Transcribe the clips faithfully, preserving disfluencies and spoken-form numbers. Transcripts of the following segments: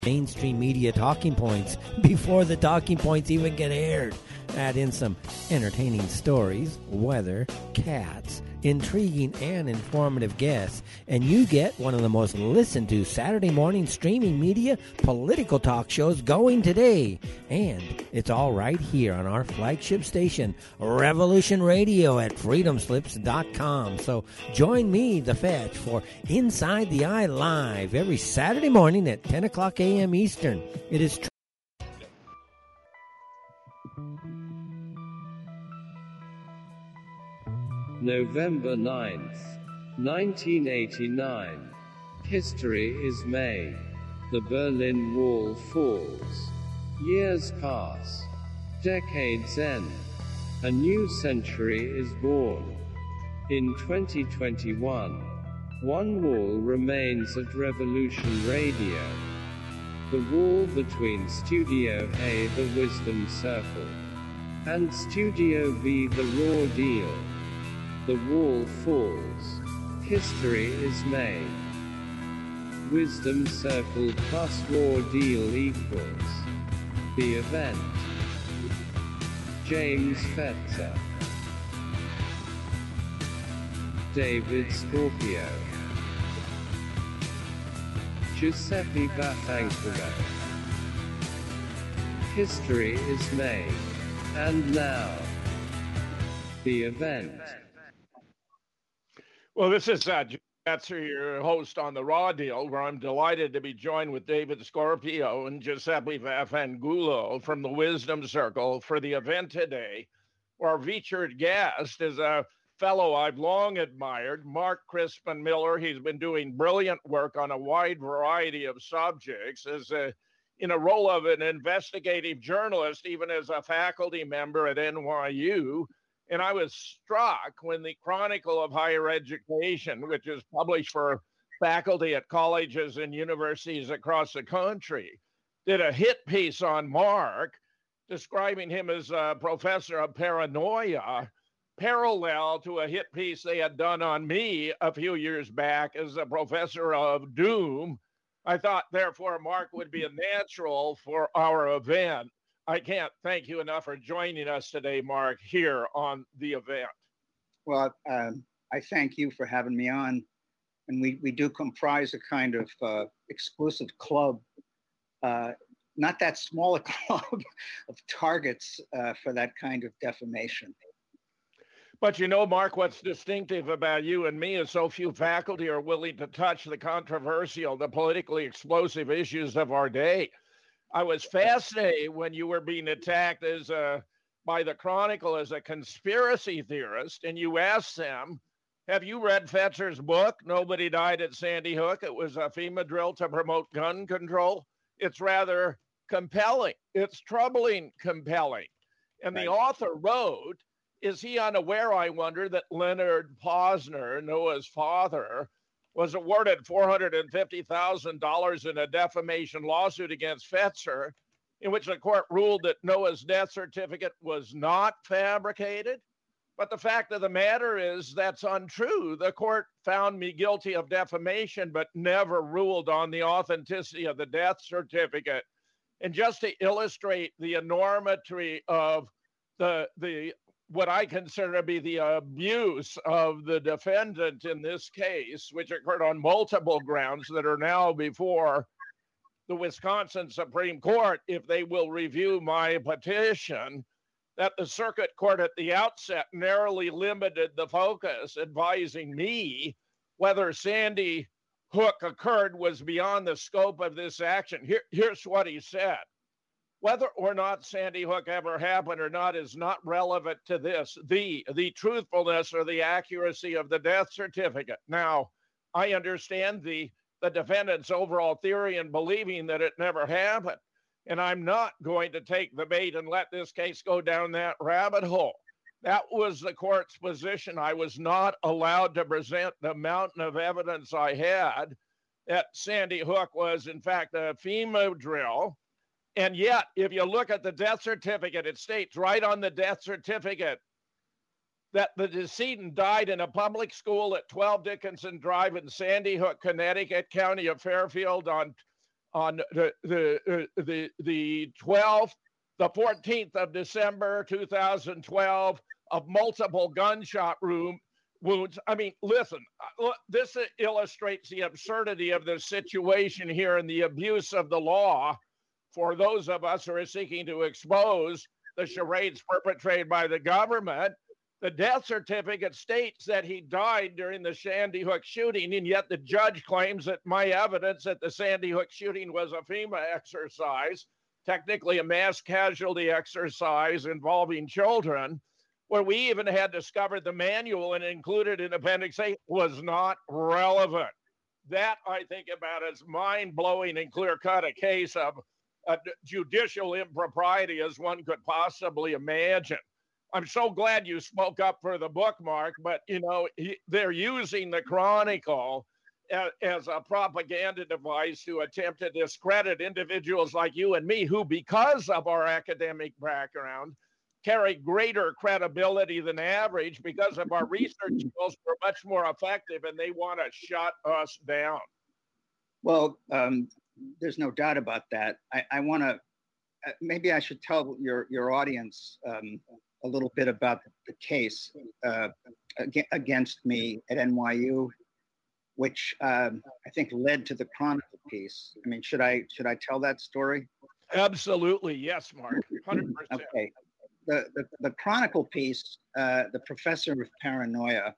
mainstream media talking points before the talking points even get aired. Add in some entertaining stories, weather, cats, intriguing and informative guests, and you get one of the most listened to Saturday morning streaming media political talk shows going today. And it's all right here on our flagship station, Revolution Radio at freedom slips dot com. So join me, The Fetch, for Inside the Eye Live every Saturday morning at ten o'clock a.m. Eastern. It is true. November ninth, nineteen eighty-nine. History is made. The Berlin Wall falls. Years pass. Decades end. A new century is born. In twenty twenty-one, one wall remains at Revolution Radio. The wall between Studio A, the Wisdom Circle, and Studio B, the Raw Deal. The wall falls. History is made. Wisdom Circle plus Raw Deal equals the event. James Fetzer. David Scorpio. Giuseppe Vaffanculo. History is made. And now, the event. Well, this is uh, Fetzer, your host on The Raw Deal, where I'm delighted to be joined with David Scorpio and Giuseppe Vaffanculo from the Wisdom Circle for the event today. Our featured guest is a fellow I've long admired, Mark Crispin Miller. He's been doing brilliant work on a wide variety of subjects as a, in a role of an investigative journalist, even as a faculty member at N Y U. And I was struck when the Chronicle of Higher Education, which is published for faculty at colleges and universities across the country, did a hit piece on Mark, describing him as a professor of paranoia, parallel to a hit piece they had done on me a few years back as a professor of doom. I thought, therefore, Mark would be a natural for our event. I can't thank you enough for joining us today, Mark, here on the event. Well, um, I thank you for having me on. And we, we do comprise a kind of uh, exclusive club, uh, not that small a club of targets uh, for that kind of defamation. But you know, Mark, what's distinctive about you and me is so few faculty are willing to touch the controversial, the politically explosive issues of our day. I was fascinated when you were being attacked as a, by the Chronicle as a conspiracy theorist, and you asked them, have you read Fetzer's book, Nobody Died at Sandy Hook? It was a FEMA drill to promote gun control. It's rather compelling. It's troubling compelling. And right. The author wrote, is he unaware, I wonder, that Leonard Posner, Noah's father, was awarded four hundred fifty thousand dollars in a defamation lawsuit against Fetzer, in which the court ruled that Noah's death certificate was not fabricated? But the fact of the matter is that's untrue. The court found me guilty of defamation, but never ruled on the authenticity of the death certificate. And just to illustrate the enormity of the, the what I consider to be the abuse of the defendant in this case, which occurred on multiple grounds that are now before the Wisconsin Supreme Court, if they will review my petition, that the circuit court at the outset narrowly limited the focus, advising me whether Sandy Hook occurred was beyond the scope of this action. Here, here's what he said. Whether or not Sandy Hook ever happened or not is not relevant to this, the, the truthfulness or the accuracy of the death certificate. Now, I understand the, the defendant's overall theory in believing that it never happened, and I'm not going to take the bait and let this case go down that rabbit hole. That was the court's position. I was not allowed to present the mountain of evidence I had that Sandy Hook was, in fact, a FEMA drill. And yet, if you look at the death certificate, it states right on the death certificate that the decedent died in a public school at twelve Dickinson Drive in Sandy Hook, Connecticut, County of Fairfield on on the the uh, the the twelfth, the fourteenth of December, two thousand twelve, of multiple gunshot room wounds. I mean, listen, this illustrates the absurdity of the situation here and the abuse of the law for those of us who are seeking to expose the charades perpetrated by the government. The death certificate states that he died during the Sandy Hook shooting, and yet the judge claims that my evidence that the Sandy Hook shooting was a FEMA exercise, technically a mass casualty exercise involving children, where we even had discovered the manual and included in Appendix A, was not relevant. That, I think, about as mind-blowing and clear-cut a case of a judicial impropriety as one could possibly imagine. I'm so glad you spoke up for the book, Mark, but, you know, he, they're using the Chronicle as, as a propaganda device to attempt to discredit individuals like you and me who, because of our academic background, carry greater credibility than average because of our research skills. We're much more effective, and they want to shut us down. Well, um, there's no doubt about that. I, I want to, uh, maybe I should tell your, your audience um, a little bit about the case uh, ag- against me at N Y U, which um, I think led to the Chronicle piece. I mean, should I should I tell that story? Absolutely, yes, Mark, one hundred percent. Okay. The, the, the Chronicle piece, uh, the professor of paranoia,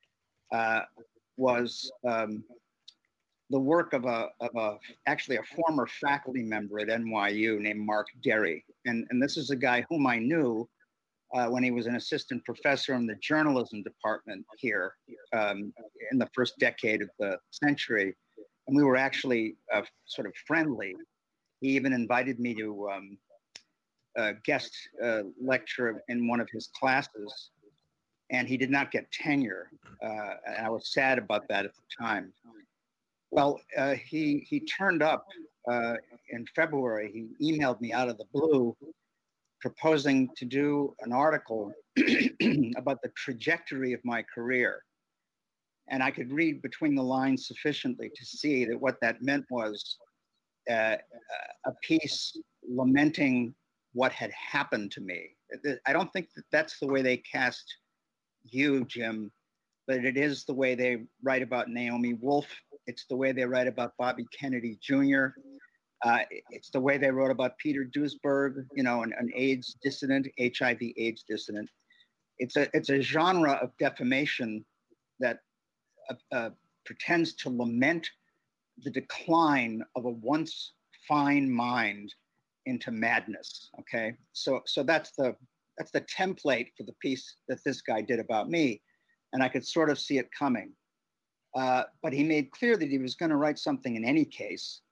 uh, was um, the work of a, of a, actually a former faculty member at N Y U named Mark Derry. And, and this is a guy whom I knew uh, when he was an assistant professor in the journalism department here um, in the first decade of the century. And we were actually uh, sort of friendly. He even invited me to um, uh, guest uh, lecture in one of his classes, and he did not get tenure. Uh, and I was sad about that at the time. Well, uh, he, he turned up uh, in February. He emailed me out of the blue, proposing to do an article about the trajectory of my career. And I could read between the lines sufficiently to see that what that meant was uh, a piece lamenting what had happened to me. I don't think that that's the way they cast you, Jim, but it is the way they write about Naomi Wolf. It's the way they write about Bobby Kennedy Junior Uh, it's the way they wrote about Peter Duesberg, you know, an, an AIDS dissident, H I V AIDS dissident. It's a it's a genre of defamation that uh, uh, pretends to lament the decline of a once fine mind into madness. Okay, so so that's the that's the template for the piece that this guy did about me, and I could sort of see it coming. Uh, but he made clear that he was going to write something in any case,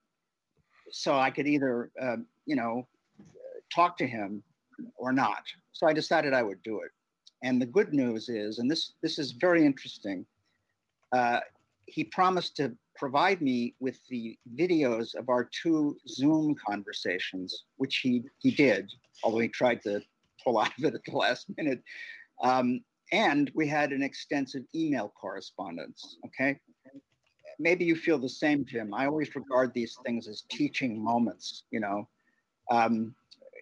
so I could either uh, you know talk to him or not. So I decided I would do it. And the good news is, and this this is very interesting, uh, he promised to provide me with the videos of our two Zoom conversations, which he he did, although he tried to pull out of it at the last minute. Um, and we had an extensive email correspondence, okay? Maybe you feel the same, Jim. I always regard these things as teaching moments, you know? Um,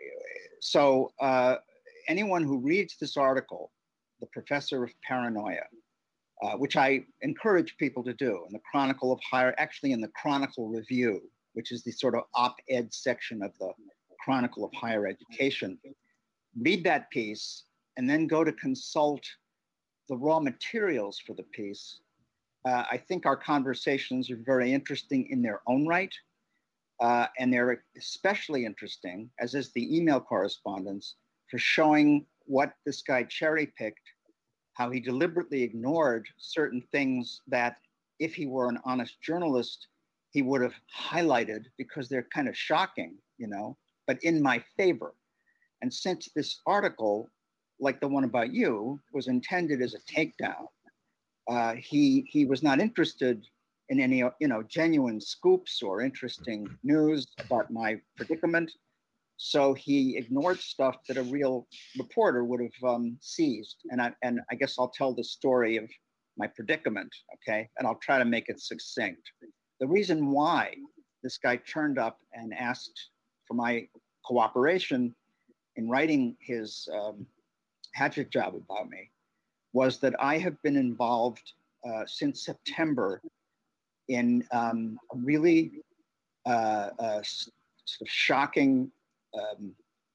so uh, anyone who reads this article, The Professor of Paranoia, Uh, which I encourage people to do in the Chronicle of Higher, actually in the Chronicle Review, which is the sort of op-ed section of the Chronicle of Higher Education. Read that piece and then go to consult the raw materials for the piece. Uh, I think our conversations are very interesting in their own right. Uh, and they're especially interesting, as is the email correspondence, for showing what this guy cherry-picked, how he deliberately ignored certain things that if he were an honest journalist, he would have highlighted because they're kind of shocking, you know, but in my favor. And since this article, like the one about you, was intended as a takedown, uh, he he was not interested in any, you know, genuine scoops or interesting news about my predicament. So he ignored stuff that a real reporter would have um, seized. And I, and I guess I'll tell the story of my predicament, okay? And I'll try to make it succinct. The reason why this guy turned up and asked for my cooperation in writing his um, hatchet job about me, was that I have been involved uh, since September in um, a really uh, uh, sort of shocking um,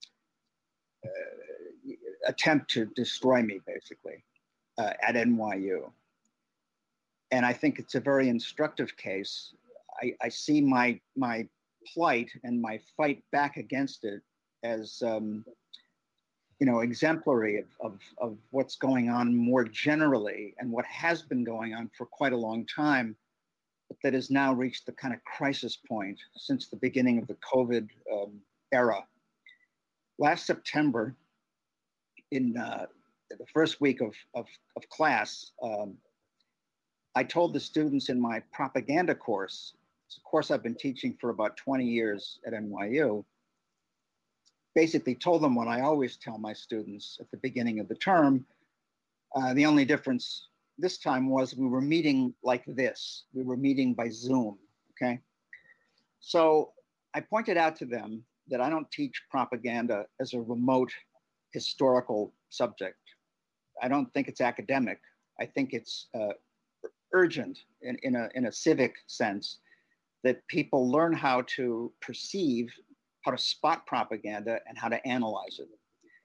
uh, attempt to destroy me, basically, uh, at N Y U. And I think it's a very instructive case. I, I see my my plight and my fight back against it as um, you know, exemplary of, of, of what's going on more generally and what has been going on for quite a long time, but that has now reached the kind of crisis point since the beginning of the COVID um, era. Last September, in uh, the first week of, of, of class, um, I told the students in my propaganda course, it's a course I've been teaching for about twenty years at N Y U, basically told them what I always tell my students at the beginning of the term. Uh, the only difference this time was we were meeting like this. We were meeting by Zoom, okay? So I pointed out to them that I don't teach propaganda as a remote historical subject. I don't think it's academic. I think it's uh, urgent in, in, a, in a civic sense that people learn how to perceive, how to spot propaganda, and how to analyze it.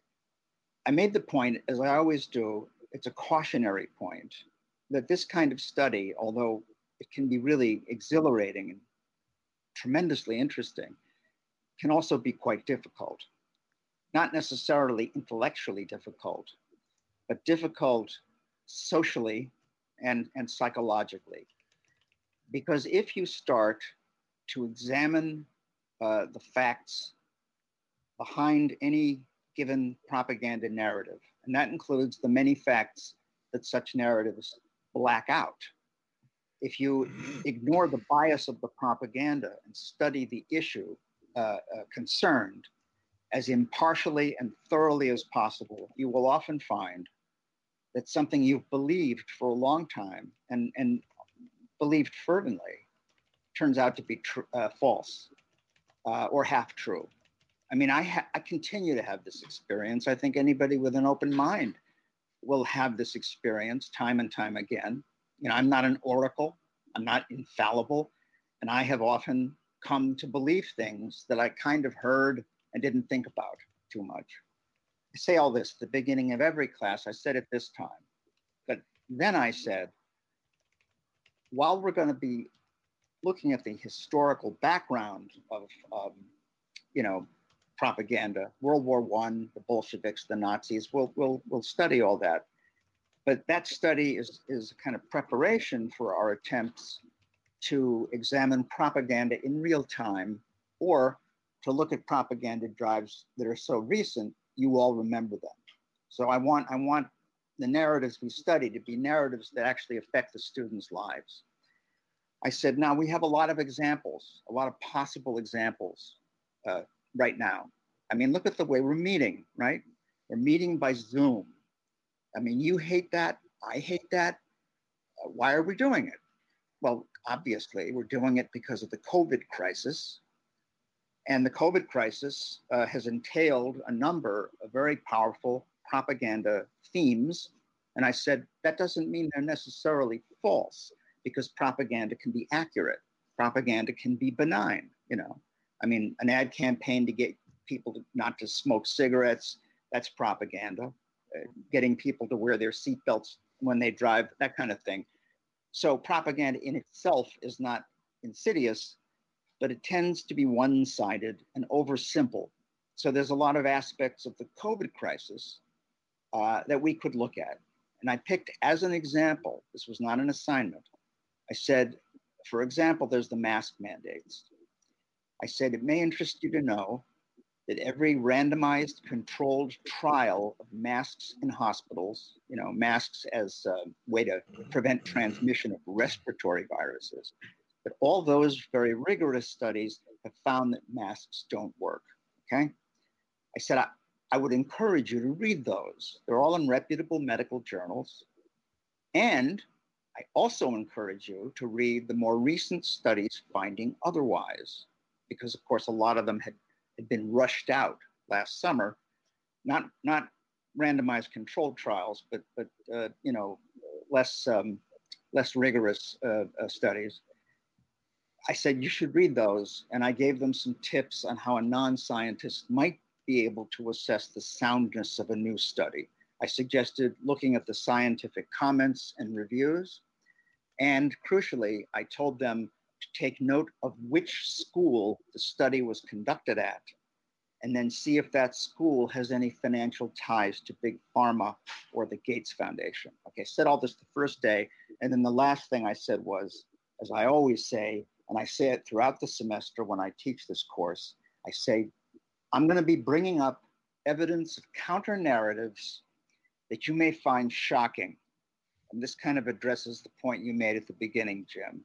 I made the point, as I always do, it's a cautionary point, that this kind of study, although it can be really exhilarating and tremendously interesting, can also be quite difficult. Not necessarily intellectually difficult, but difficult socially and, and psychologically. Because if you start to examine Uh, the facts behind any given propaganda narrative, and that includes the many facts that such narratives black out. If you ignore the bias of the propaganda and study the issue uh, uh, concerned as impartially and thoroughly as possible, you will often find that something you've believed for a long time and, and believed fervently turns out to be tr- uh, false. Uh, or half true. I mean, I, ha- I continue to have this experience. I think anybody with an open mind will have this experience time and time again. You know, I'm not an oracle. I'm not infallible. And I have often come to believe things that I kind of heard and didn't think about too much. I say all this at the beginning of every class. I said it this time. But then I said, while we're going to be looking at the historical background of, um, you know, propaganda, World War One, the Bolsheviks, the Nazis, we'll, we'll, we'll study all that. But that study is, is a kind of preparation for our attempts to examine propaganda in real time, or to look at propaganda drives that are so recent, you all remember them. So I want, I want the narratives we study to be narratives that actually affect the students' lives. I said, now we have a lot of examples, a lot of possible examples uh, right now. I mean, look at the way we're meeting, right? We're meeting by Zoom. I mean, you hate that, I hate that. Uh, why are we doing it? Well, obviously, we're doing it because of the COVID crisis. And the COVID crisis uh, has entailed a number of very powerful propaganda themes. And I said, that doesn't mean they're necessarily false, because propaganda can be accurate. Propaganda can be benign, you know. I mean, an ad campaign to get people to not to smoke cigarettes, that's propaganda. Uh, getting people to wear their seatbelts when they drive, that kind of thing. So propaganda in itself is not insidious, but it tends to be one-sided and oversimple. So there's a lot of aspects of the COVID crisis uh, that we could look at. And I picked as an example, this was not an assignment, I said, for example, there's the mask mandates. I said, it may interest you to know that every randomized controlled trial of masks in hospitals, you know, masks as a way to prevent transmission of respiratory viruses, but all those very rigorous studies have found that masks don't work, okay? I said, I, I would encourage you to read those. They're all in reputable medical journals. And I also encourage you to read the more recent studies finding otherwise, because of course a lot of them had, had been rushed out last summer, not not randomized controlled trials, but but uh, you know less um, less rigorous uh, uh, studies. I said you should read those, and I gave them some tips on how a non-scientist might be able to assess the soundness of a new study. I suggested looking at the scientific comments and reviews, and crucially, I told them to take note of which school the study was conducted at, and then see if that school has any financial ties to Big Pharma or the Gates Foundation. Okay, I said all this the first day, and then the last thing I said was, as I always say, and I say it throughout the semester when I teach this course, I say, I'm going to be bringing up evidence of counter narratives that you may find shocking. And this kind of addresses the point you made at the beginning, Jim.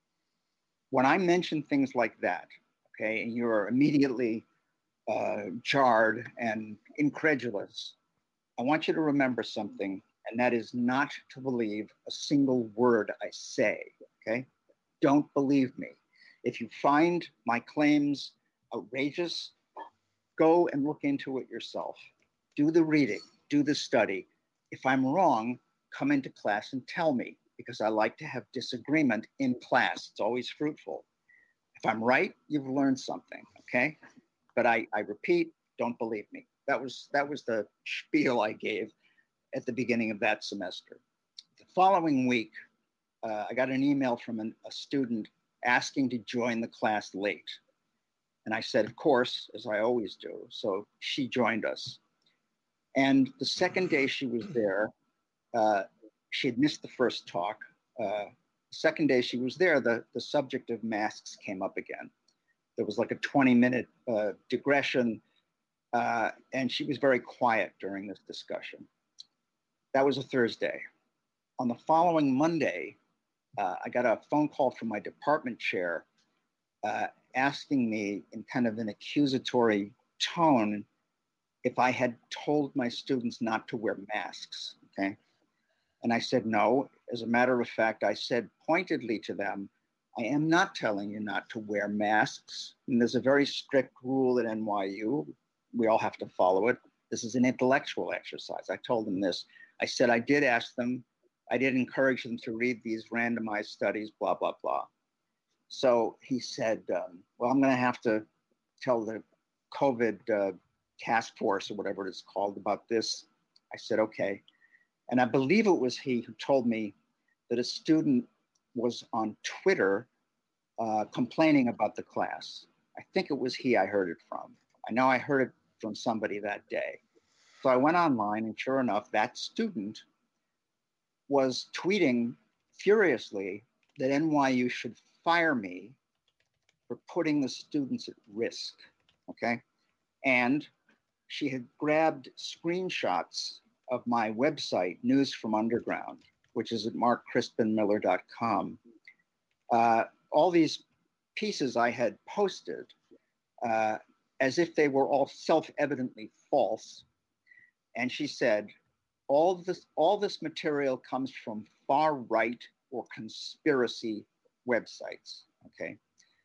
When I mention things like that, okay, and you're immediately uh, jarred and incredulous, I want you to remember something, and that is not to believe a single word I say, okay? Don't believe me. If you find my claims outrageous, go and look into it yourself. Do the reading, do the study. If I'm wrong, come into class and tell me, because I like to have disagreement in class. It's always fruitful. If I'm right, you've learned something, okay? But I, I repeat, don't believe me. That was, that was the spiel I gave at the beginning of that semester. The following week, uh, I got an email from an, a student asking to join the class late. And I said, of course, as I always do. So she joined us. And the second day she was there, uh, she had missed the first talk. Uh, the second day she was there, the, the subject of masks came up again. There was like a twenty minute uh, digression, uh, and she was very quiet during this discussion. That was a Thursday. On the following Monday, uh, I got a phone call from my department chair uh, asking me in kind of an accusatory tone if I had told my students not to wear masks, okay? And I said, no. As a matter of fact, I said pointedly to them, I am not telling you not to wear masks. And there's a very strict rule at N Y U. We all have to follow it. This is an intellectual exercise. I told them this. I said, I did ask them, I did encourage them to read these randomized studies, blah, blah, blah. So he said, um, well, I'm going to have to tell the COVID uh, task force or whatever it's called about this. I said, okay. And I believe it was he who told me that a student was on Twitter uh, complaining about the class. I think it was he I heard it from. I know I heard it from somebody that day. So I went online, and sure enough, that student was tweeting furiously that N Y U should fire me for putting the students at risk, okay? And she had grabbed screenshots of my website, News from Underground, which is at mark crispin miller dot com. Uh, all these pieces I had posted uh, as if they were all self-evidently false. And she said, all this, all this material comes from far-right or conspiracy websites, okay?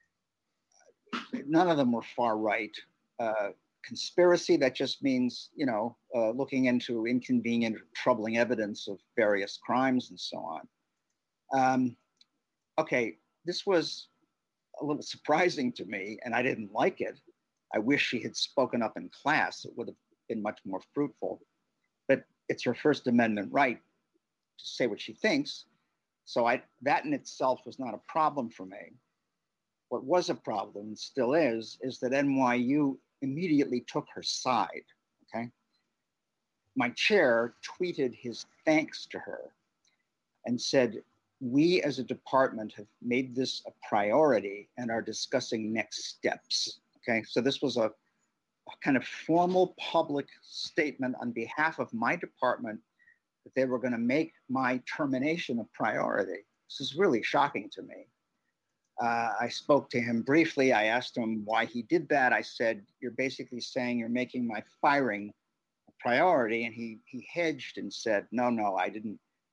None of them were far-right. Uh, conspiracy, that just means, you know, uh, looking into inconvenient, troubling evidence of various crimes and so on. Um, okay, this was a little surprising to me, and I didn't like it. I wish she had spoken up in class. It would have been much more fruitful. But it's her First Amendment right to say what she thinks. So I, that in itself was not a problem for me. What was a problem, and still is, is that N Y U immediately took her side, okay? My chair tweeted his thanks to her and said, we as a department have made this a priority and are discussing next steps, okay? So this was a, a kind of formal public statement on behalf of my department that they were gonna make my termination a priority. This is really shocking to me. Uh, I spoke to him briefly. I asked him why he did that. I said, you're basically saying you're making my firing a priority. And he, he hedged and said, no, no, I didn't,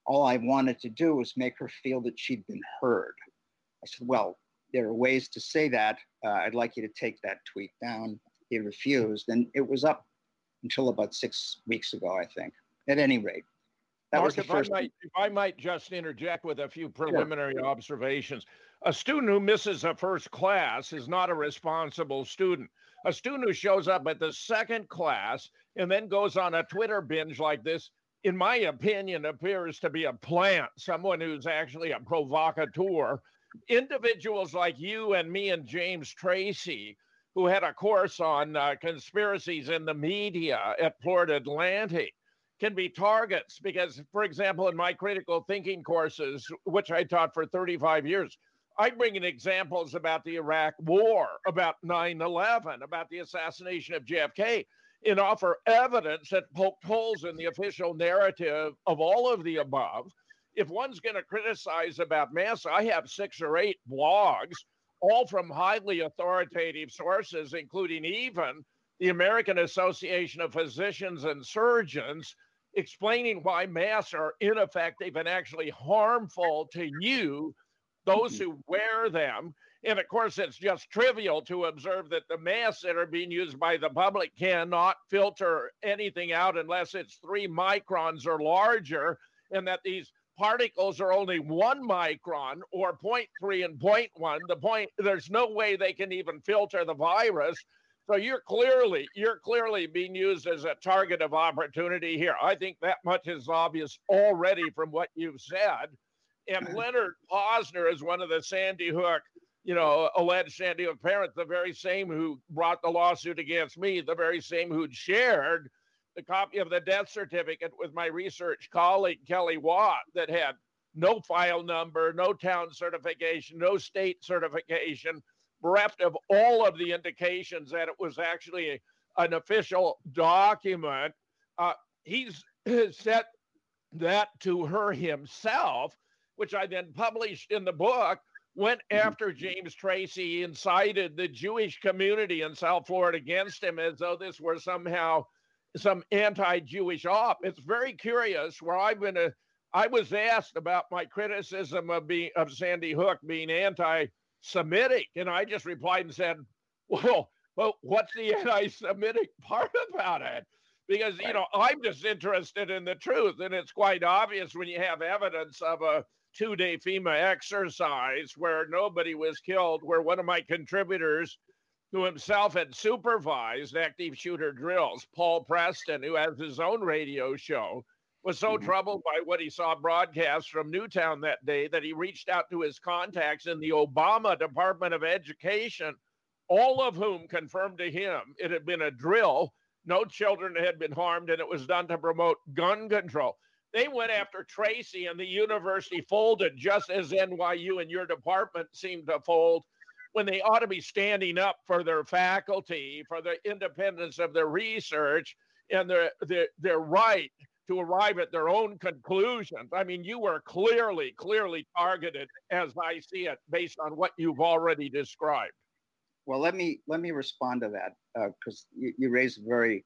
all I wanted to do was make her feel that she'd been heard. I said, well, there are ways to say that. Uh, I'd like you to take that tweet down. He refused, and it was up until about six weeks ago, I think. At any rate, that Mark, was the if first. I might, if I might just interject with a few preliminary sure. observations. A student who misses a first class is not a responsible student. A student who shows up at the second class and then goes on a Twitter binge like this, in my opinion, appears to be a plant, someone who's actually a provocateur. Individuals like you and me and James Tracy, who had a course on uh, conspiracies in the media at Florida Atlantic, can be targets because, for example, in my critical thinking courses, which I taught for thirty-five years, I bring in examples about the Iraq War, about nine eleven, about the assassination of J F K, and offer evidence that poked holes in the official narrative of all of the above. If one's going to criticize about mass, I have six or eight blogs, all from highly authoritative sources, including even the American Association of Physicians and Surgeons, explaining why masks are ineffective and actually harmful to you, those who wear them. And of course, it's just trivial to observe that the masks that are being used by the public cannot filter anything out unless it's three microns or larger, and that these particles are only one micron or zero point three and zero point one. The point, there's no way they can even filter the virus. So you're clearly, you're clearly being used as a target of opportunity here. I think that much is obvious already from what you've said. And Leonard Posner is one of the Sandy Hook, you know, alleged Sandy Hook parents, the very same who brought the lawsuit against me, the very same who'd shared the copy of the death certificate with my research colleague, Kelly Watt, that had no file number, no town certification, no state certification, bereft of all of the indications that it was actually a, an official document. Uh, he's set that to her himself, which I then published in the book, went after James Tracy, incited the Jewish community in South Florida against him as though this were somehow some anti-Jewish op. It's very curious where I've been a, I was asked about my criticism of being of Sandy Hook being anti-Semitic, and I just replied and said, well, well, what's the anti-Semitic part about it? Because, you know, I'm just interested in the truth, and it's quite obvious when you have evidence of a two-day FEMA exercise where nobody was killed, where one of my contributors who himself had supervised active shooter drills, Paul Preston, who has his own radio show, was so mm-hmm. troubled by what he saw broadcast from Newtown that day that he reached out to his contacts in the Obama Department of Education, all of whom confirmed to him it had been a drill, no children had been harmed, and it was done to promote gun control. They went after Tracy, and the university folded just as N Y U and your department seemed to fold, when they ought to be standing up for their faculty, for the independence of their research, and their, their, their right to arrive at their own conclusions. I mean, you were clearly, clearly targeted, as I see it, based on what you've already described. Well, let me let me respond to that, because uh, you, you raised a very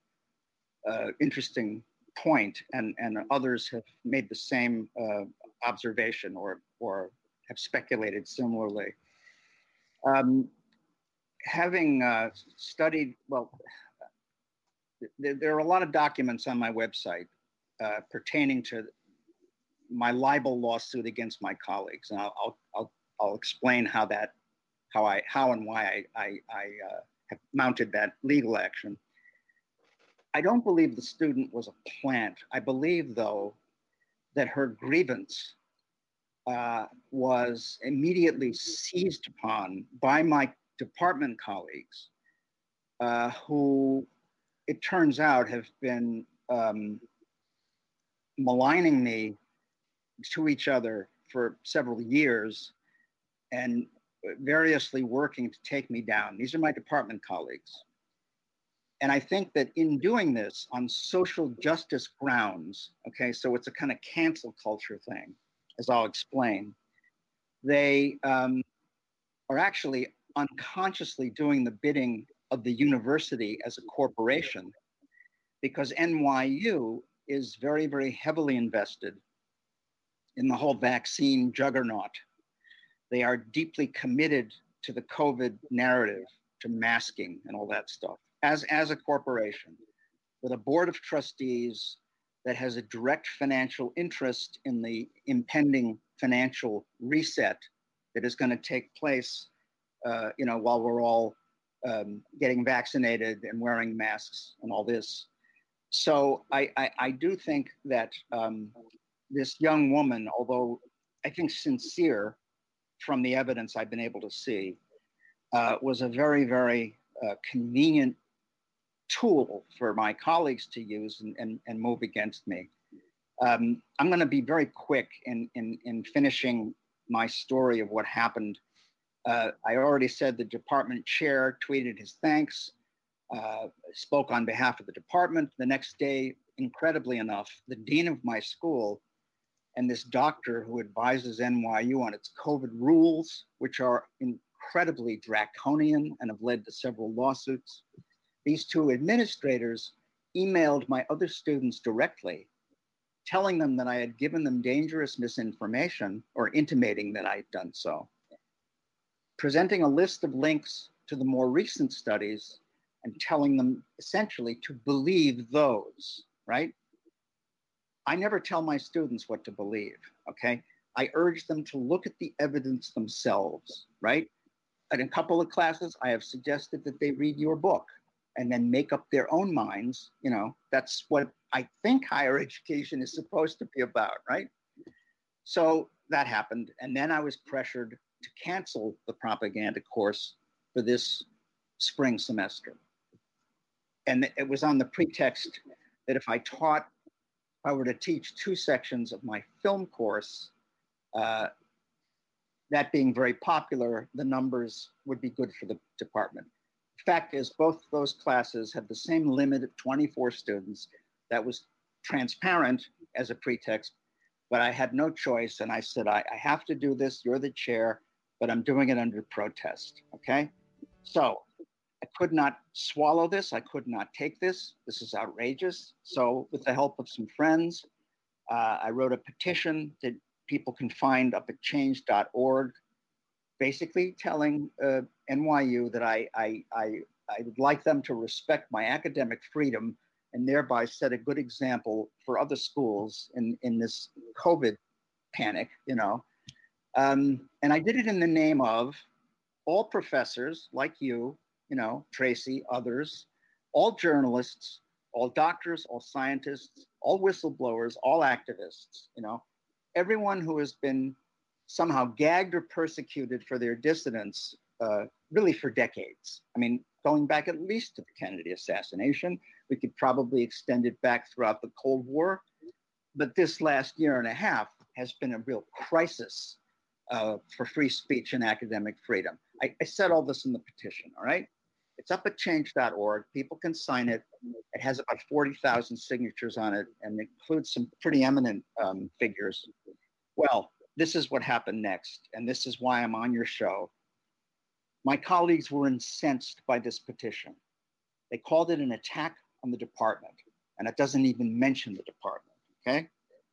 uh, interesting point, and, and others have made the same uh, observation or, or have speculated similarly. Um, having uh, studied, well, th- there are a lot of documents on my website uh, pertaining to my libel lawsuit against my colleagues, and I'll I'll I'll, I'll explain how that, how I how and why I I, I uh, have mounted that legal action. I don't believe the student was a plant. I believe, though, that her grievance Uh, was immediately seized upon by my department colleagues, uh, who, it turns out, have been um, maligning me to each other for several years and variously working to take me down. These are my department colleagues. And I think that in doing this on social justice grounds, okay, so it's a kind of cancel culture thing, as I'll explain, they um, are actually unconsciously doing the bidding of the university as a corporation, because N Y U is very, very heavily invested in the whole vaccine juggernaut. They are deeply committed to the COVID narrative, to masking and all that stuff, as, as a corporation with a board of trustees that has a direct financial interest in the impending financial reset that is going to take place, uh, you know, while we're all um, getting vaccinated and wearing masks and all this. So I, I, I do think that um, this young woman, although I think sincere from the evidence I've been able to see, uh, was a very, very uh, convenient tool for my colleagues to use and, and, and move against me. Um, I'm going to be very quick in, in, in finishing my story of what happened. Uh, I already said the department chair tweeted his thanks, uh, spoke on behalf of the department. The next day, incredibly enough, the dean of my school and this doctor who advises N Y U on its COVID rules, which are incredibly draconian and have led to several lawsuits. These two administrators emailed my other students directly, telling them that I had given them dangerous misinformation or intimating that I had done so, presenting a list of links to the more recent studies and telling them essentially to believe those, right? I never tell my students what to believe, okay? I urge them to look at the evidence themselves, right? In a couple of classes, I have suggested that they read your book and then make up their own minds. You know, that's what I think higher education is supposed to be about, right? So that happened. And then I was pressured to cancel the propaganda course for this spring semester. And it was on the pretext that if I taught, if I were to teach two sections of my film course, uh, that being very popular, the numbers would be good for the department. Fact is, both those classes had the same limit of twenty-four students. That was transparent as a pretext, but I had no choice. And I said, I, I have to do this. You're the chair, but I'm doing it under protest, okay? So I could not swallow this. I could not take this. This is outrageous. So with the help of some friends, uh, I wrote a petition that people can find up at change dot org, basically telling uh, N Y U that I, I, I, I would like them to respect my academic freedom and thereby set a good example for other schools in, in this COVID panic, you know. Um, and I did it in the name of all professors like you, you know, Tracy, others, all journalists, all doctors, all scientists, all whistleblowers, all activists, you know, everyone who has been somehow gagged or persecuted for their dissidence, uh, really for decades. I mean, going back at least to the Kennedy assassination, we could probably extend it back throughout the Cold War. But this last year and a half has been a real crisis uh, for free speech and academic freedom. I, I said all this in the petition, all right? It's up at change dot org. People can sign it. It has about forty thousand signatures on it and includes some pretty eminent um, figures. Well, this is what happened next, and this is why I'm on your show. My colleagues were incensed by this petition. They called it an attack on the department, and it doesn't even mention the department, okay?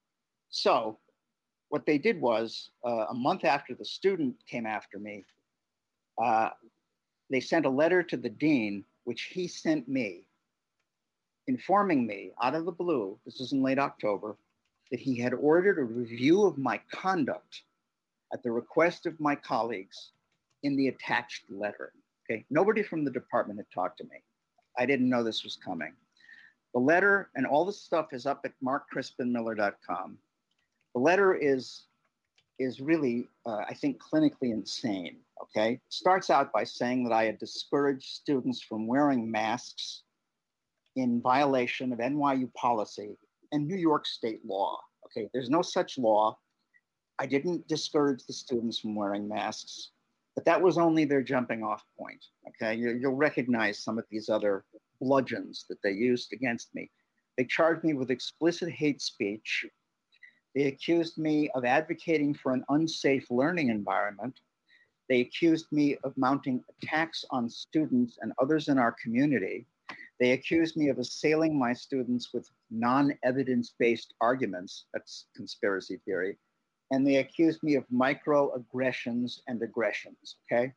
So what they did was, uh, a month after the student came after me, uh, they sent a letter to the dean, which he sent me, informing me out of the blue, this is in late October, that he had ordered a review of my conduct at the request of my colleagues in the attached letter. Okay, nobody from the department had talked to me. I didn't know this was coming. The letter and all the stuff is up at mark crispin miller dot com. The letter is, is really, uh, I think, clinically insane, okay? It starts out by saying that I had discouraged students from wearing masks in violation of N Y U policy and New York state law. Okay, there's no such law. I didn't discourage the students from wearing masks, but that was only their jumping off point. Okay, you, you'll recognize some of these other bludgeons that they used against me. They charged me with explicit hate speech. They accused me of advocating for an unsafe learning environment. They accused me of mounting attacks on students and others in our community. They accused me of assailing my students with non-evidence-based arguments. That's conspiracy theory. and they accused me of microaggressions and aggressions, okay?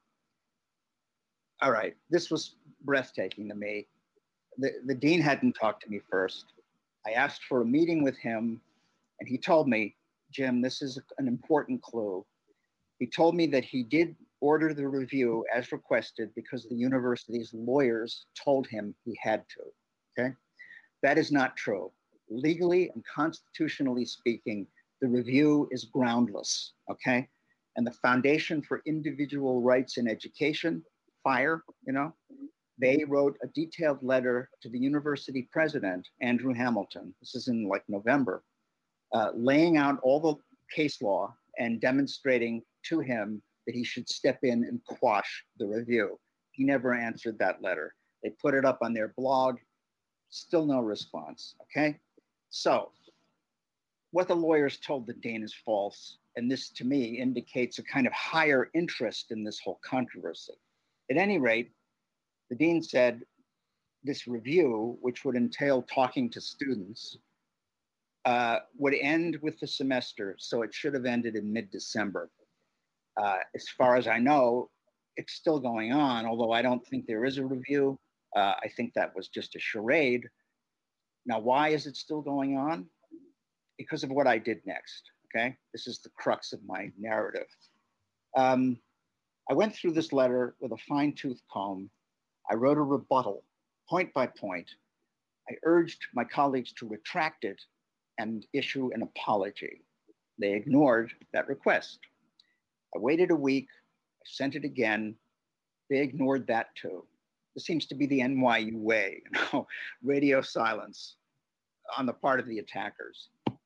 All right, this was breathtaking to me. The, the dean hadn't talked to me first. I asked for a meeting with him, and he told me, Jim, this is an important clue. He told me that he did order the review as requested because the university's lawyers told him he had to, okay? That is not true. Legally and constitutionally speaking, the review is groundless, okay? And the Foundation for Individual Rights in Education, FIRE, you know, they wrote a detailed letter to the university president, Andrew Hamilton, this is in like November, uh, laying out all the case law and demonstrating to him that he should step in and quash the review. He never answered that letter. They put it up on their blog, still no response, okay? So what the lawyers told the dean is false, and this to me indicates a kind of higher interest in this whole controversy. At any rate, the dean said this review, which would entail talking to students, uh, would end with the semester, so it should have ended in mid-December. Uh, as far as I know, it's still going on, although I don't think there is a review. Uh, I think that was just a charade. Now, why is it still going on? Because of what I did next, okay? This is the crux of my narrative. Um, I went through this letter with a fine-tooth comb. I wrote a rebuttal, point by point. I urged my colleagues to retract it and issue an apology. They ignored that request. I waited a week, I sent it again. They ignored that too. This seems to be the N Y U way, you know, radio silence on the part of the attackers.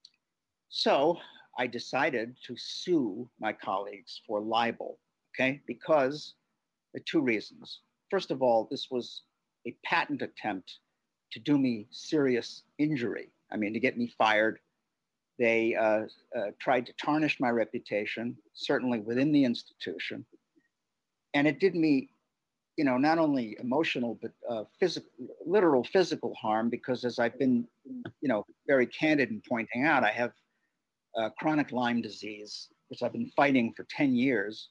So I decided to sue my colleagues for libel, okay? Because there are two reasons. First of all, this was a patent attempt to do me serious injury. I mean, to get me fired. They uh, uh, tried to tarnish my reputation, certainly within the institution. And it did me, you know, not only emotional, but uh, physical, literal physical harm, because as I've been, you know, very candid in pointing out, I have uh, chronic Lyme disease, which I've been fighting for ten years.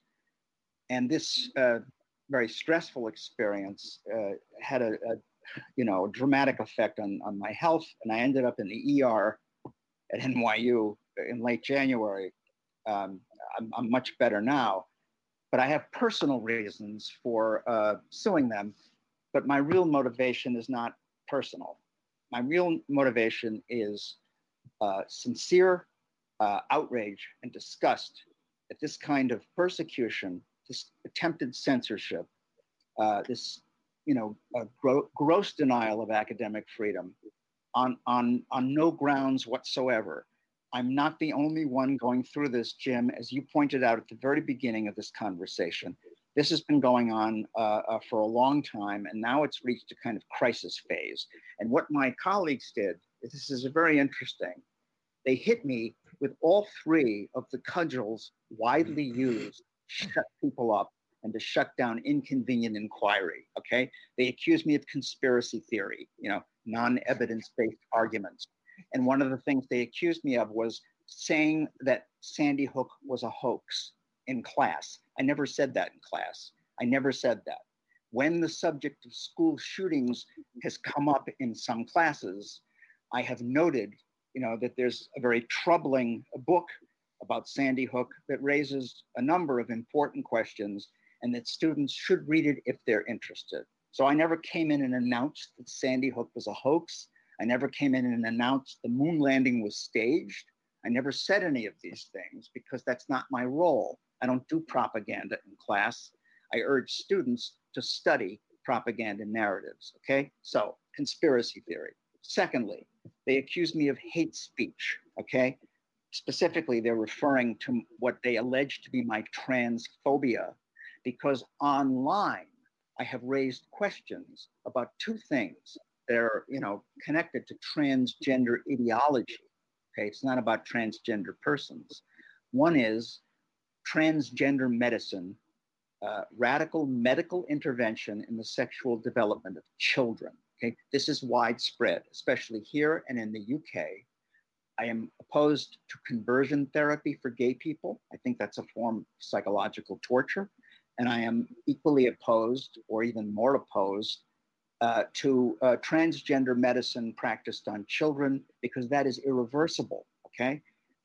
And this uh, very stressful experience uh, had a, a, you know, a dramatic effect on, on my health. And I ended up in the E R at N Y U in late January. Um, I'm, I'm much better now, but I have personal reasons for uh, suing them, but my real motivation is not personal. My real motivation is uh, sincere uh, outrage and disgust at this kind of persecution, this attempted censorship, uh, this, you know, uh, gro- gross denial of academic freedom, on, on, on no grounds whatsoever. I'm not the only one going through this, Jim, as you pointed out at the very beginning of this conversation. This has been going on uh, uh, for a long time, and now it's reached a kind of crisis phase. And what my colleagues did, this is very interesting, they hit me with all three of the cudgels widely used to shut people up and to shut down inconvenient inquiry, okay? They accused me of conspiracy theory, you know, non-evidence-based arguments. And one of the things they accused me of was saying that Sandy Hook was a hoax in class. I never said that in class. I never said that. When the subject of school shootings has come up in some classes, I have noted, you know, that there's a very troubling book about Sandy Hook that raises a number of important questions and that students should read it if they're interested. So I never came in and announced that Sandy Hook was a hoax. I never came in and announced the moon landing was staged. I never said any of these things because that's not my role. I don't do propaganda in class. I urge students to study propaganda narratives, okay? So, conspiracy theory. Secondly, they accuse me of hate speech, okay? Specifically, they're referring to what they allege to be my transphobia, because online, I have raised questions about two things that are, you know, connected to transgender ideology. Okay, it's not about transgender persons. One is transgender medicine, uh, radical medical intervention in the sexual development of children. Okay, this is widespread, especially here and in the U K. I am opposed to conversion therapy for gay people. I think that's a form of psychological torture. And I am equally opposed, or even more opposed, uh, to uh, transgender medicine practiced on children, because that is irreversible, okay?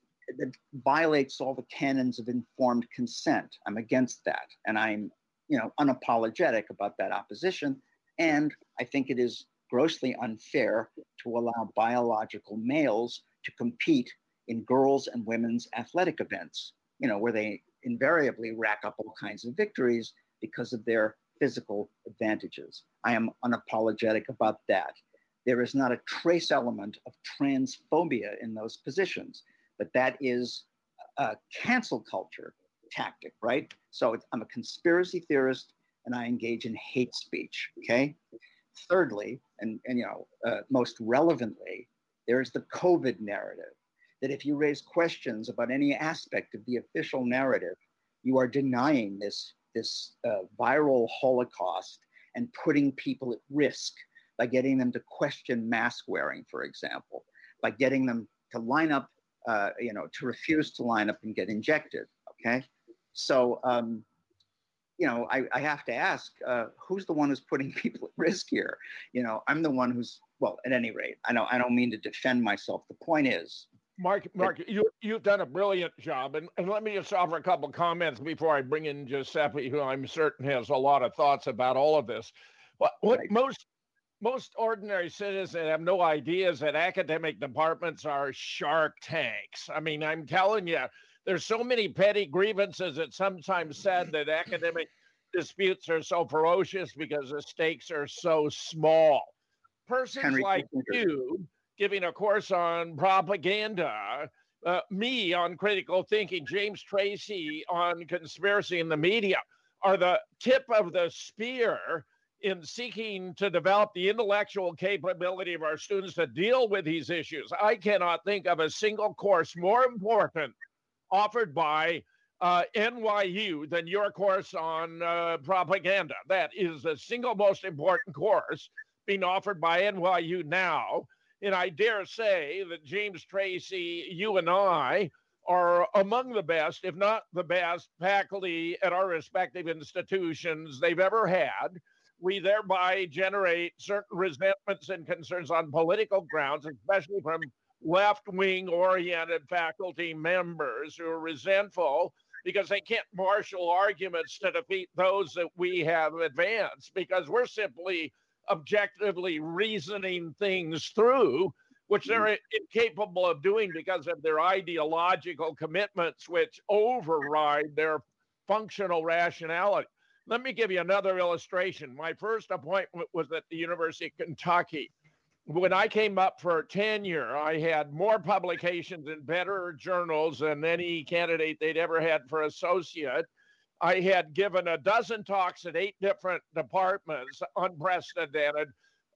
It violates all the canons of informed consent. I'm against that. And I'm, you know, unapologetic about that opposition. And I think it is grossly unfair to allow biological males to compete in girls' and women's athletic events, you know, where they invariably rack up all kinds of victories because of their physical advantages. I am unapologetic about that. There is not a trace element of transphobia in those positions, but that is a cancel culture tactic, right? So I'm a conspiracy theorist and I engage in hate speech, okay? Thirdly, and, and you know, uh, most relevantly, there's the COVID narrative, that if you raise questions about any aspect of the official narrative, you are denying this, this uh, viral holocaust and putting people at risk by getting them to question mask wearing, for example, by getting them to line up, uh, you know, to refuse to line up and get injected, okay? So, um, you know, I, I have to ask, uh, who's the one who's putting people at risk here? You know, I'm the one who's, well, at any rate, I know I don't mean to defend myself. The point is, Mark, Mark, you, you've done a brilliant job. And, and let me just offer a couple of comments before I bring in Giuseppe, who I'm certain has a lot of thoughts about all of this. What, what Right. most most ordinary citizens have no idea is that academic departments are shark tanks. I mean, I'm telling you, there's so many petty grievances. It's sometimes said that academic disputes are so ferocious because the stakes are so small. Persons Henry like Kissinger. you giving a course on propaganda, uh, me on critical thinking, James Tracy on conspiracy in the media, are the tip of the spear in seeking to develop the intellectual capability of our students to deal with these issues. I cannot think of a single course more important offered by uh, N Y U than your course on uh, propaganda. That is the single most important course being offered by N Y U now. And I dare say that James Tracy, you and I, are among the best, if not the best, faculty at our respective institutions they've ever had. We thereby generate certain resentments and concerns on political grounds, especially from left-wing oriented faculty members who are resentful because they can't marshal arguments to defeat those that we have advanced, because we're simply objectively reasoning things through, which they're incapable of doing because of their ideological commitments, which override their functional rationality. Let me give you another illustration. My first appointment was at the University of Kentucky. When I came up for tenure, I had more publications in better journals than any candidate they'd ever had for associate. I had given a dozen talks at eight different departments, unprecedented,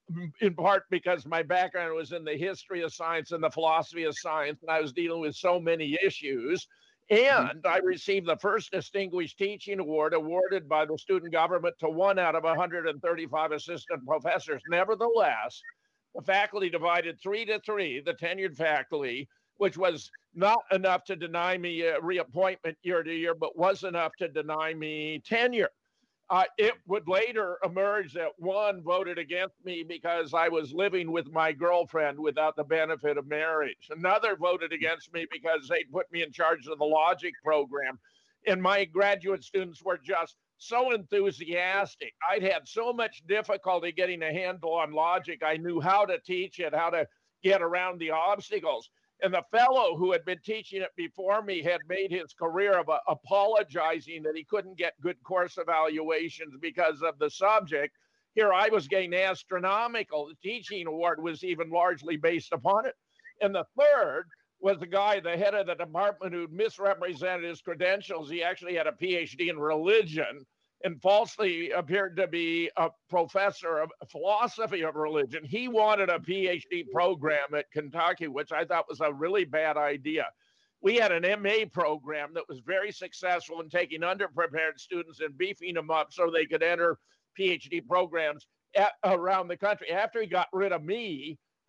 in part because my background was in the history of science and the philosophy of science, and I was dealing with so many issues. And I received the first Distinguished Teaching Award awarded by the student government to one out of one hundred thirty-five assistant professors. Nevertheless, the faculty divided three to three, the tenured faculty, which was not enough to deny me a reappointment year to year, but was enough to deny me tenure. Uh, it would later emerge that one voted against me because I was living with my girlfriend without the benefit of marriage. Another voted against me because they put me in charge of the logic program. And my graduate students were just so enthusiastic. I'd had so much difficulty getting a handle on logic. I knew how to teach it, how to get around the obstacles. And the fellow who had been teaching it before me had made his career of uh, apologizing that he couldn't get good course evaluations because of the subject. Here I was getting astronomical. The teaching award was even largely based upon it. And the third was the guy, the head of the department, who misrepresented his credentials. He actually had a P H D in religion and falsely appeared to be a professor of philosophy of religion. He wanted a P H D program at Kentucky, which I thought was a really bad idea. We had an M A program that was very successful in taking underprepared students and beefing them up so they could enter P H D programs at, around the country. After he got rid of me,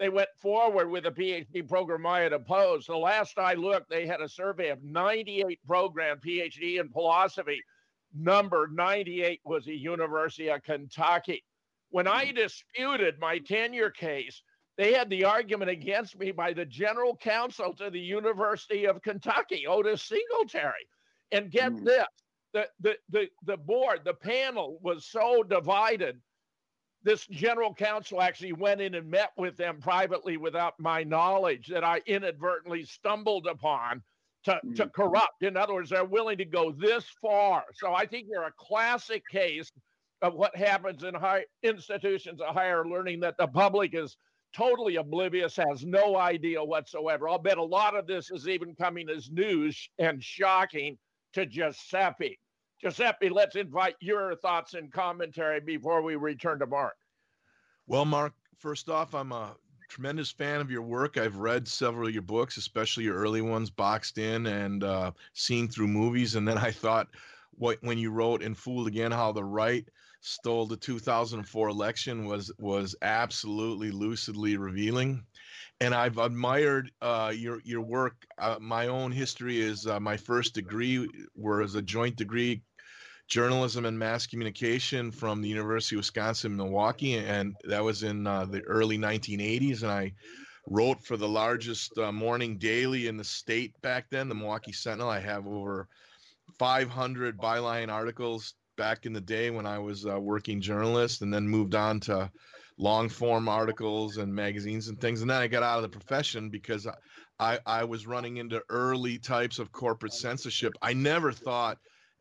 they went forward with a PhD program I had opposed. The last I looked, they had a survey of ninety-eight program PhD in philosophy. Number ninety-eight was the University of Kentucky. When I disputed my tenure case, they had the argument against me by the general counsel to the University of Kentucky, Otis Singletary. And get Mm. this, the, the, the, the board, the panel was so divided. This general counsel actually went in and met with them privately without my knowledge, that I inadvertently stumbled upon to, Mm. to corrupt. In other words, they're willing to go this far. So I think you're a classic case of what happens in high institutions of higher learning, that the public is totally oblivious, has no idea whatsoever. I'll bet a lot of this is even coming as news and shocking to Giuseppe. Giuseppe, let's invite your thoughts and commentary before we return to Mark. Well, Mark, first off, I'm a tremendous fan of your work. I've read several of your books, especially your early ones, Boxed In and uh, Seen Through Movies. And then I thought, what when you wrote in Fooled Again, how the right stole the two thousand four election was was absolutely lucidly revealing. And I've admired uh, your your work. Uh, my own history is uh, my first degree was a joint degree, journalism and mass communication from the University of Wisconsin, Milwaukee, and that was in uh, the early nineteen eighties. And I wrote for the largest uh, morning daily in the state back then, the Milwaukee Sentinel. I have over five hundred byline articles back in the day when I was a working journalist, and then moved on to long form articles and magazines and things. And then I got out of the profession because I, I was running into early types of corporate censorship. I never thought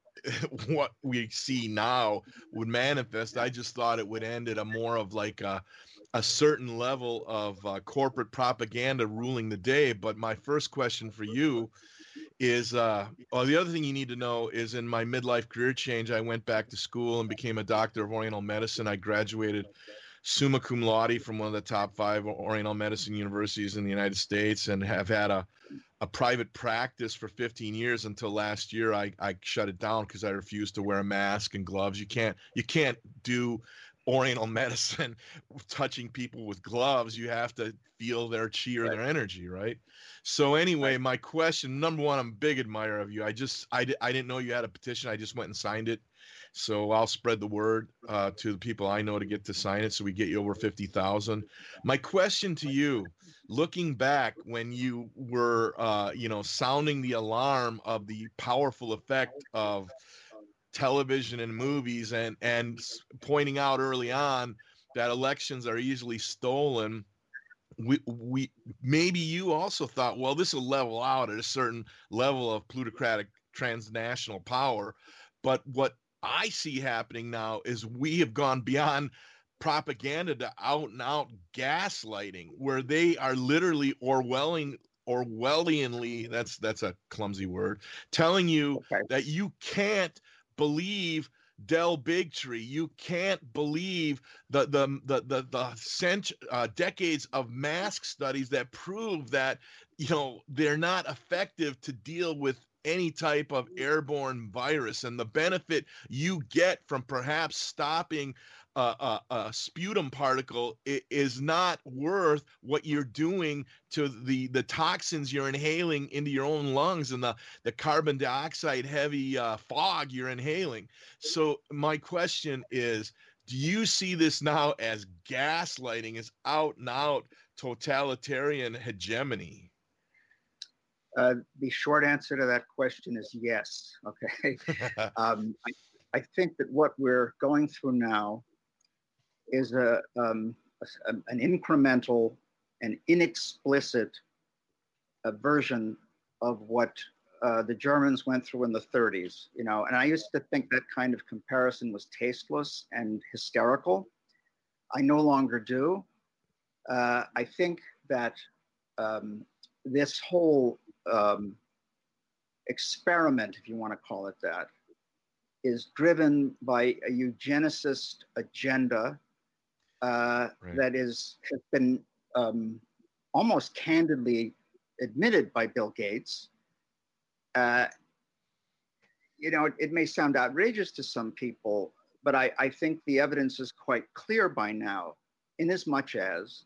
what we see now would manifest. I just thought it would end at a more of like a, a certain level of uh, corporate propaganda ruling the day. But my first question for you is, uh, well, the other thing you need to know is in my midlife career change, I went back to school and became a doctor of Oriental medicine. I graduated summa cum laude from one of the top five Oriental medicine universities in the United States, and have had a, a private practice for fifteen years until last year. I, I shut it down because I refused to wear a mask and gloves. You can't, you can't do Oriental medicine touching people with gloves. You have to feel their chi or their energy, right? So anyway, my question, number one, I'm a big admirer of you. I just, I, di- I didn't know you had a petition. I just went and signed it. So I'll spread the word uh, to the people I know to get to sign it, so we get you over fifty thousand. My question to you, looking back when you were, uh, you know, sounding the alarm of the powerful effect of television and movies, and and pointing out early on that elections are easily stolen, we we maybe you also thought, well, this will level out at a certain level of plutocratic transnational power. But what I see happening now is we have gone beyond propaganda to out and out gaslighting, where they are literally Orwelling Orwellianly, that's that's a clumsy word, telling you Okay. that you can't believe Del Bigtree. You can't believe the the the the, the cent, uh, decades of mask studies that prove that, you know, they're not effective to deal with any type of airborne virus, and the benefit you get from perhaps stopping a, a, a sputum particle is not worth what you're doing to the the toxins you're inhaling into your own lungs and the the carbon dioxide heavy uh, fog you're inhaling. So my question is, do you see this now as gaslighting, as out and out totalitarian hegemony? Uh, the short answer to that question is yes. Okay. um, I, I think that what we're going through now is a, um, a an incremental and inexplicit uh, version of what uh, the Germans went through in the thirties. You know, and I used to think that kind of comparison was tasteless and hysterical. I no longer do. Uh, I think that um, this whole um, experiment, if you want to call it that, is driven by a eugenicist agenda uh, Right. that is has been um, almost candidly admitted by Bill Gates. Uh, you know, it, it may sound outrageous to some people, but I, I think the evidence is quite clear by now, inasmuch as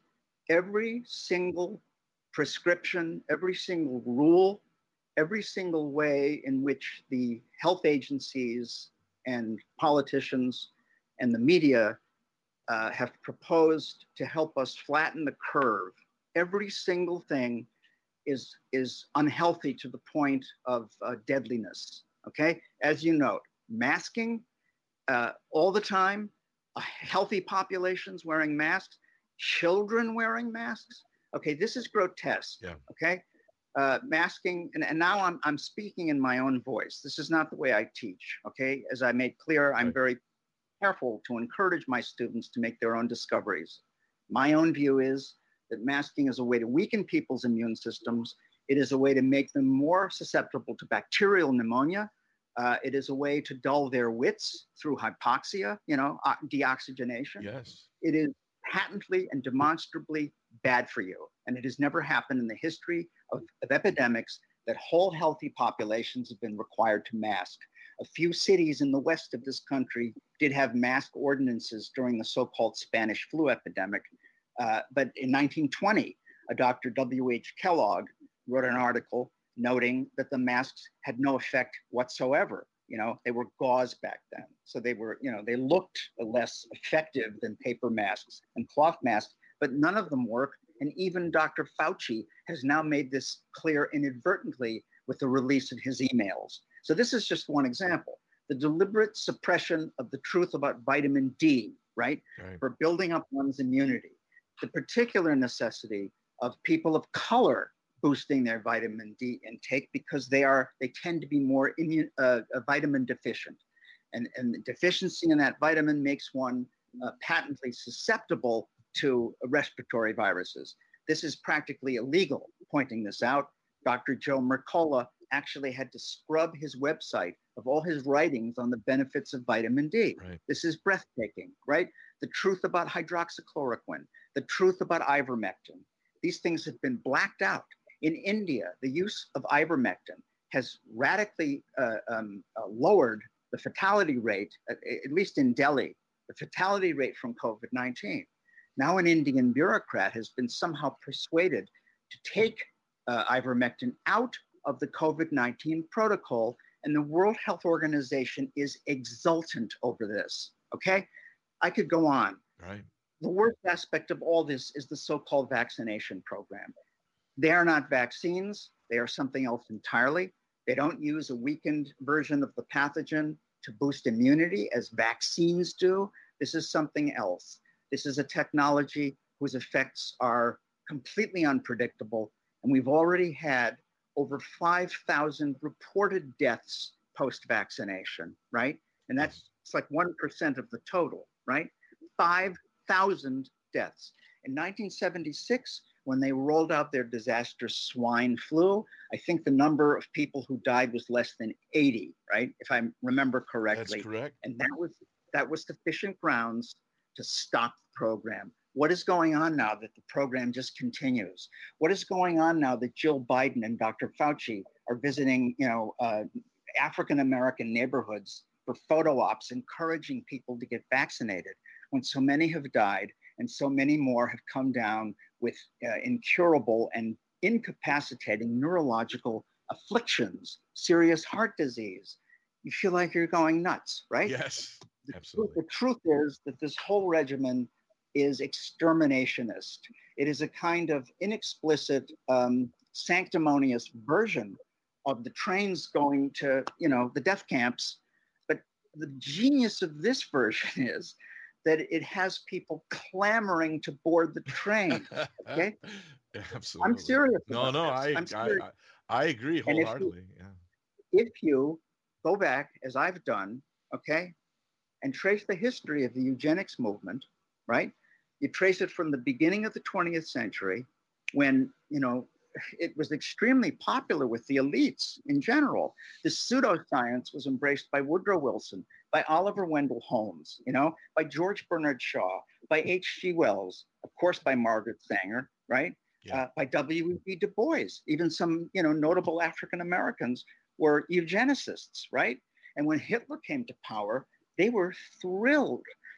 every single prescription, every single rule, every single way in which the health agencies and politicians and the media uh, have proposed to help us flatten the curve, every single thing is, is unhealthy to the point of uh, deadliness, okay? As you note, masking uh, all the time, uh, healthy populations wearing masks, children wearing masks. Okay, this is grotesque, yeah. okay? Uh, masking, and, and now I'm, I'm speaking in my own voice. This is not the way I teach, okay? As I made clear, I'm Right. very careful to encourage my students to make their own discoveries. My own view is that masking is a way to weaken people's immune systems. It is a way to make them more susceptible to bacterial pneumonia. Uh, it is a way to dull their wits through hypoxia, you know, uh, deoxygenation. Yes. It is patently and demonstrably bad for you. And it has never happened in the history of, of epidemics that whole healthy populations have been required to mask. A few cities in the west of this country did have mask ordinances during the so-called Spanish flu epidemic. Uh, but in nineteen twenty, a Doctor W H Kellogg wrote an article noting that the masks had no effect whatsoever. You know, they were gauze back then. So they were, you know, they looked less effective than paper masks and cloth masks, but none of them work. And even Doctor Fauci has now made this clear inadvertently with the release of his emails. So this is just one example. The deliberate suppression of the truth about vitamin D, right, Right. for building up one's immunity. The particular necessity of people of color boosting their vitamin D intake because they are they tend to be more immune, uh, uh, vitamin deficient, and and the deficiency in that vitamin makes one uh, patently susceptible to respiratory viruses. This is practically illegal. Pointing this out, Doctor Joe Mercola actually had to scrub his website of all his writings on the benefits of vitamin D. Right. This is breathtaking, right? The truth about hydroxychloroquine, the truth about ivermectin. These things have been blacked out. In India, the use of ivermectin has radically uh, um, uh, lowered the fatality rate, at, at least in Delhi, the fatality rate from COVID nineteen. Now an Indian bureaucrat has been somehow persuaded to take uh, ivermectin out of the COVID nineteen protocol, and the World Health Organization is exultant over this, okay? I could go on. Right. The worst aspect of all this is the so-called vaccination program. They are not vaccines. They are something else entirely. They don't use a weakened version of the pathogen to boost immunity as vaccines do. This is something else. This is a technology whose effects are completely unpredictable. And we've already had over five thousand reported deaths post-vaccination, right? And that's it's like one percent of the total, right? five thousand deaths. In nineteen seventy-six, when they rolled out their disastrous swine flu, I think the number of people who died was less than eighty, right? If I remember correctly. That's correct. And that was that was sufficient grounds to stop the program. What is going on now that the program just continues? What is going on now that Jill Biden and Doctor Fauci are visiting, you know, uh, African-American neighborhoods for photo ops, encouraging people to get vaccinated when so many have died and so many more have come down with uh, incurable and incapacitating neurological afflictions, serious heart disease? You feel like you're going nuts, right? Yes, The truth, absolutely. the truth is that this whole regimen is exterminationist. It is a kind of inexplicit, um, sanctimonious version of the trains going to, you know, the death camps. But the genius of this version is that it has people clamoring to board the train. Okay, Yeah, absolutely. I'm serious. No, about no, this. I, I'm I, serious. I, I agree And if you- wholeheartedly. Yeah. If you go back, as I've done, okay, and trace the history of the eugenics movement, right? You trace it from the beginning of the twentieth century, when, you know, it was extremely popular with the elites in general. The pseudoscience was embraced by Woodrow Wilson, by Oliver Wendell Holmes, you know, by George Bernard Shaw, by H G Wells, of course, by Margaret Sanger, right? Yeah. Uh, by W E B Du Bois. Even some, you know, notable African Americans were eugenicists, right? And when Hitler came to power, they were thrilled.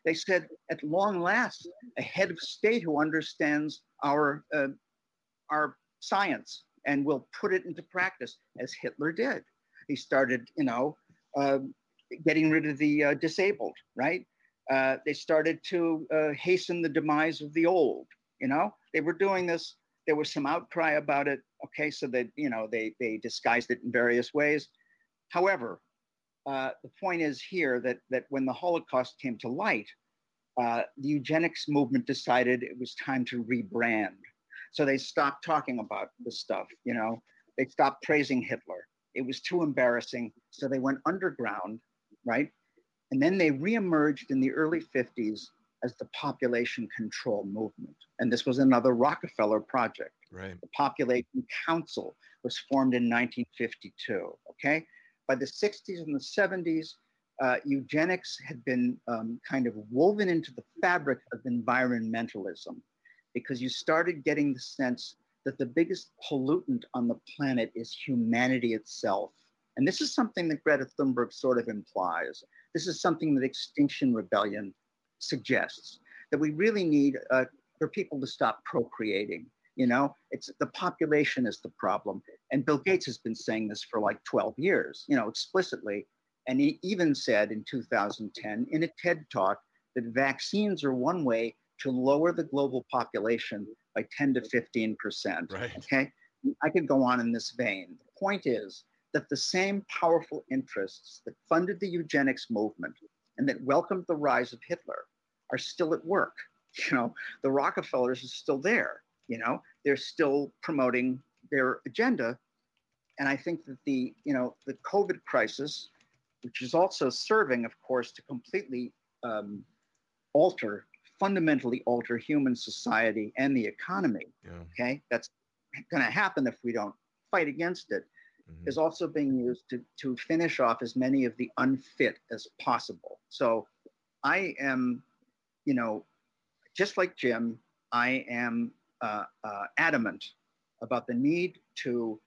They said, at long last, a head of state who understands our uh, our science and will put it into practice, as Hitler did. He started, you know, uh, getting rid of the uh, disabled, right? Uh, they started to uh, hasten the demise of the old. You know, they were doing this. There was some outcry about it. Okay, so that, you know, they they disguised it in various ways. However, uh, the point is here that that when the Holocaust came to light, uh, the eugenics movement decided it was time to rebrand. So they stopped talking about this stuff. You know, they stopped praising Hitler. It was too embarrassing. So they went underground, right? And then they reemerged in the early fifties as the population control movement. And this was another Rockefeller project. Right. The Population Council was formed in nineteen fifty-two, okay? By the sixties and the seventies, uh, eugenics had been um, kind of woven into the fabric of environmentalism, because you started getting the sense that the biggest pollutant on the planet is humanity itself. And this is something that Greta Thunberg sort of implies. This is something that Extinction Rebellion suggests, that we really need uh, for people to stop procreating. You know, it's the population is the problem. And Bill Gates has been saying this for like twelve years, you know, explicitly. And he even said in two thousand ten in a TED talk that vaccines are one way to lower the global population by ten to fifteen percent. Right. Okay. I could go on in this vein. The point is that the same powerful interests that funded the eugenics movement and that welcomed the rise of Hitler are still at work. You know, the Rockefellers are still there. You know, they're still promoting their agenda. And I think that the, you know, the COVID crisis, which is also serving, of course, to completely um, alter, fundamentally alter human society and the economy, Yeah. okay? That's going to happen if we don't fight against it, mm-hmm. is also being used to, to finish off as many of the unfit as possible. So I am, you know, just like Jim, I am uh, uh, adamant about the need to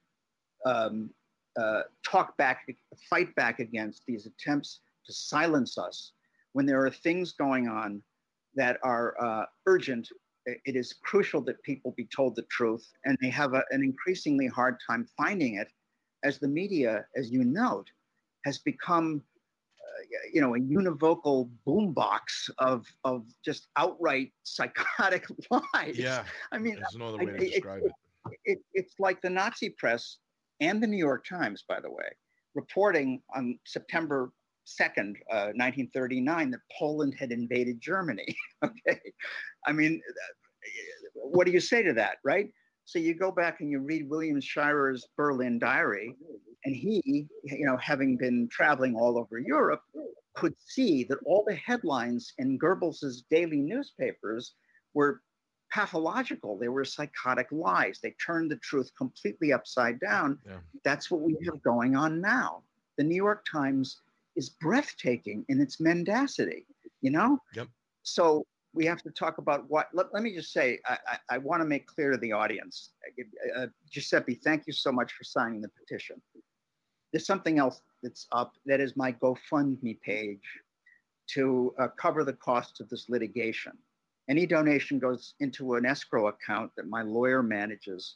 um, uh, talk back, fight back against these attempts to silence us when there are things going on that are uh, urgent. It is crucial that people be told the truth, and they have a, an increasingly hard time finding it, as the media, as you note, has become, uh, you know, a univocal boombox of of just outright psychotic lies. Yeah, I mean, there's no other way I, to describe it. It, it. It's like the Nazi press and the New York Times, by the way, reporting on September second, uh, nineteen thirty-nine, that Poland had invaded Germany. Okay, I mean, what do you say to that, right? So you go back and you read William Shirer's Berlin Diary, and he, you know, having been traveling all over Europe, could see that all the headlines in Goebbels's daily newspapers were pathological. They were psychotic lies. They turned the truth completely upside down. Yeah. That's what we have going on now. The New York Times is breathtaking in its mendacity, you know? Yep. So we have to talk about what, let, let me just say, I, I, I want to make clear to the audience, uh, Giuseppe, thank you so much for signing the petition. There's something else that's up, that is my GoFundMe page to uh, cover the costs of this litigation. Any donation goes into an escrow account that my lawyer manages.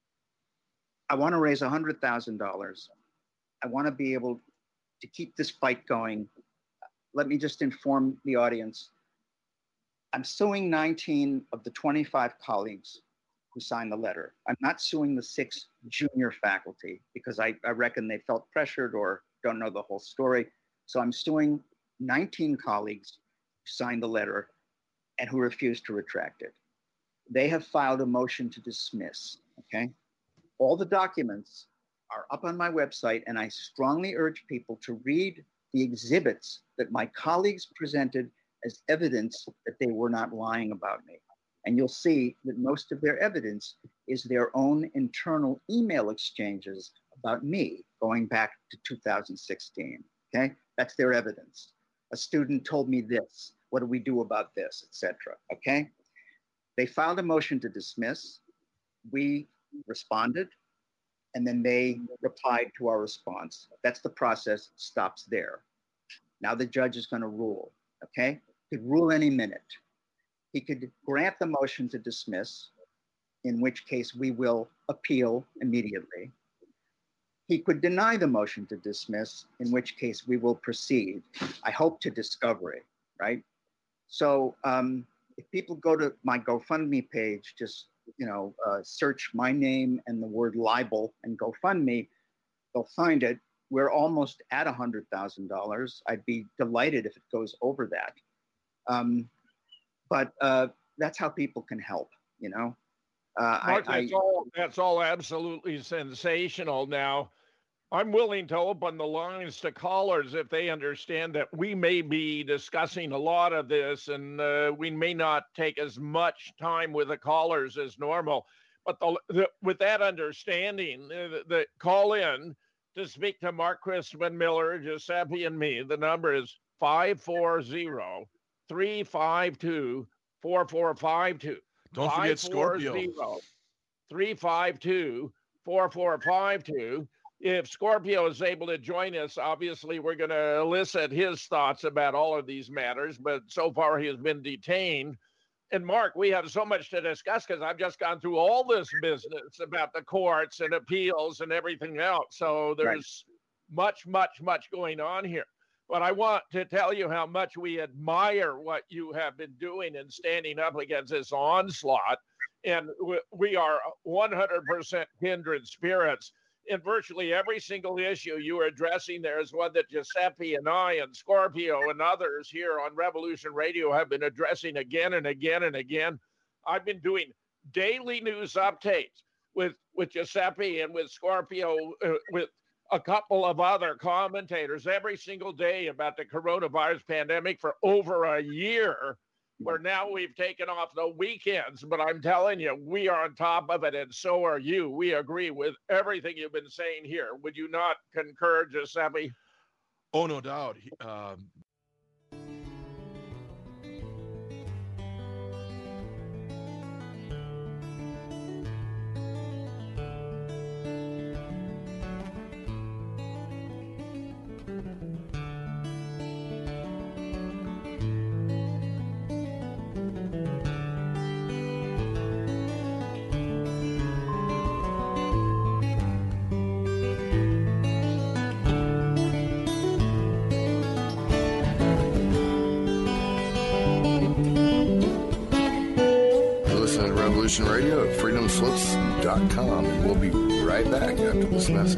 I want to raise one hundred thousand dollars. I want to be able to keep this fight going. Let me just inform the audience. I'm suing nineteen of the twenty-five colleagues who signed the letter. I'm not suing the six junior faculty because I, I reckon they felt pressured or don't know the whole story. So I'm suing nineteen colleagues who signed the letter and who refused to retract it. They have filed a motion to dismiss, okay? All the documents are up on my website, and I strongly urge people to read the exhibits that my colleagues presented as evidence that they were not lying about me. And you'll see that most of their evidence is their own internal email exchanges about me going back to two thousand sixteen, okay? That's their evidence. A student told me this, what do we do about this, et cetera, okay? They filed a motion to dismiss. We responded, and then they replied to our response. That's the process, stops there. Now the judge is gonna rule, okay? could rule any minute. He could grant the motion to dismiss, in which case we will appeal immediately. He could deny the motion to dismiss, in which case we will proceed, I hope, to discovery, right? So um, if people go to my GoFundMe page, just you know, uh, search my name and the word libel and GoFundMe, they'll find it. We're almost at one hundred thousand dollars. I'd be delighted if it goes over that. Um, but uh, that's how people can help, you know? Uh, Mark, I, that's, I, all, that's all absolutely sensational. Now, I'm willing to open the lines to callers if they understand that we may be discussing a lot of this and uh, we may not take as much time with the callers as normal. But the, the, with that understanding, uh, the call in to speak to Mark Christman Miller, Giuseppe, and me, the number is five four zero, three five two, four four five two. Don't forget Scorpio. three five two, four four five two. If Scorpio is able to join us, obviously we're going to elicit his thoughts about all of these matters, but so far he has been detained. And Mark, we have so much to discuss because I've just gone through all this business about the courts and appeals and everything else. So there's right. much, much, much going on here. But I want to tell you how much we admire what you have been doing and standing up against this onslaught. And we are one hundred percent kindred spirits. In virtually every single issue you are addressing, there is one that Giuseppe and I and Scorpio and others here on Revolution Radio have been addressing again and again and again. I've been doing daily news updates with, with Giuseppe and with Scorpio, uh, with a couple of other commentators every single day about the coronavirus pandemic for over a year, where now we've taken off the weekends. But I'm telling you, we are on top of it, and so are you. We agree with everything you've been saying here. Would you not concur, Giuseppe? Oh, no doubt. Um... Radio at freedom slips dot com, and we'll be right back after this message.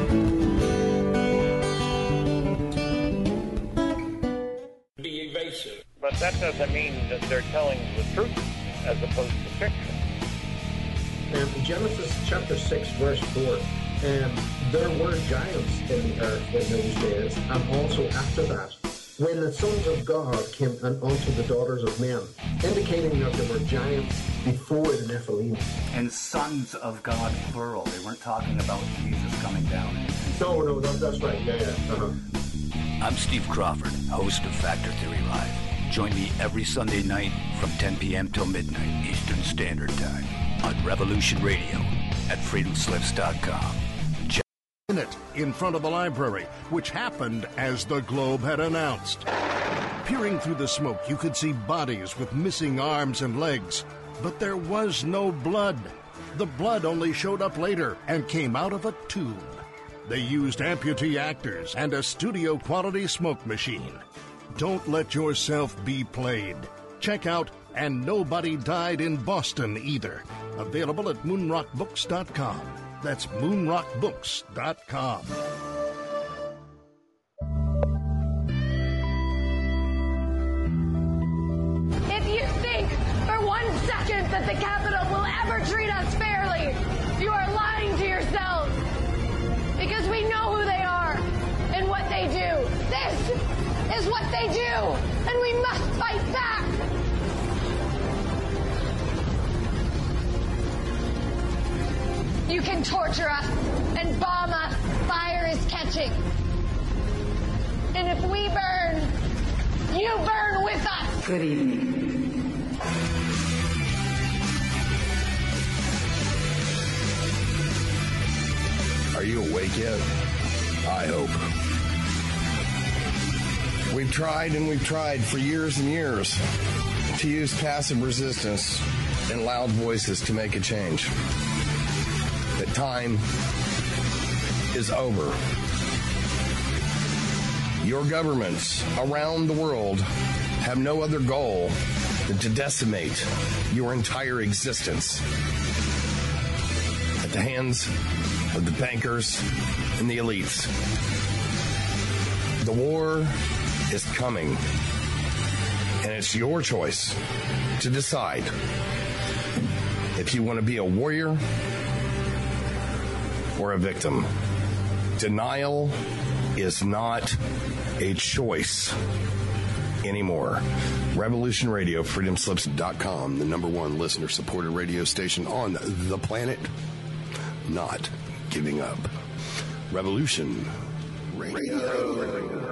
Be evasive. But that doesn't mean that they're telling the truth as opposed to fiction. And in Genesis chapter six, verse four, and there were giants in the earth in those days, and also after that, when the sons of God came and unto the daughters of men, indicating that there were giants before the Nephilim. And sons of God, plural. They weren't talking about Jesus coming down. No, no, that, that's right. Yeah, yeah. Uh-huh. I'm Steve Crawford, host of Factor Theory Live. Join me every Sunday night from ten p.m. till midnight Eastern Standard Time on Revolution Radio at freedom slips dot com. It in front of the library, which happened as the Globe had announced. Peering through the smoke, you could see bodies with missing arms and legs, but there was no blood. The blood only showed up later and came out of a tube. They used amputee actors and a studio-quality smoke machine. Don't let yourself be played. Check out And Nobody Died in Boston Either. Available at moon rock books dot com. That's moon rock books dot com. If you think for one second that the Capitol will ever treat us fairly, you are lying to yourselves. Because we know who they are and what they do. This is what they do, and we must fight back. You can torture us and bomb us. Fire is catching. And if we burn, you burn with us. Good evening. Are you awake yet? I hope. We've tried and we've tried for years and years to use passive resistance and loud voices to make a change. The time is over. Your governments around the world have no other goal than to decimate your entire existence at the hands of the bankers and the elites. The war is coming, and it's your choice to decide if you want to be a warrior or a victim. Denial is not a choice anymore. Revolution Radio, freedom slips dot com, the number one listener-supported radio station on the planet. Not giving up. Revolution Radio.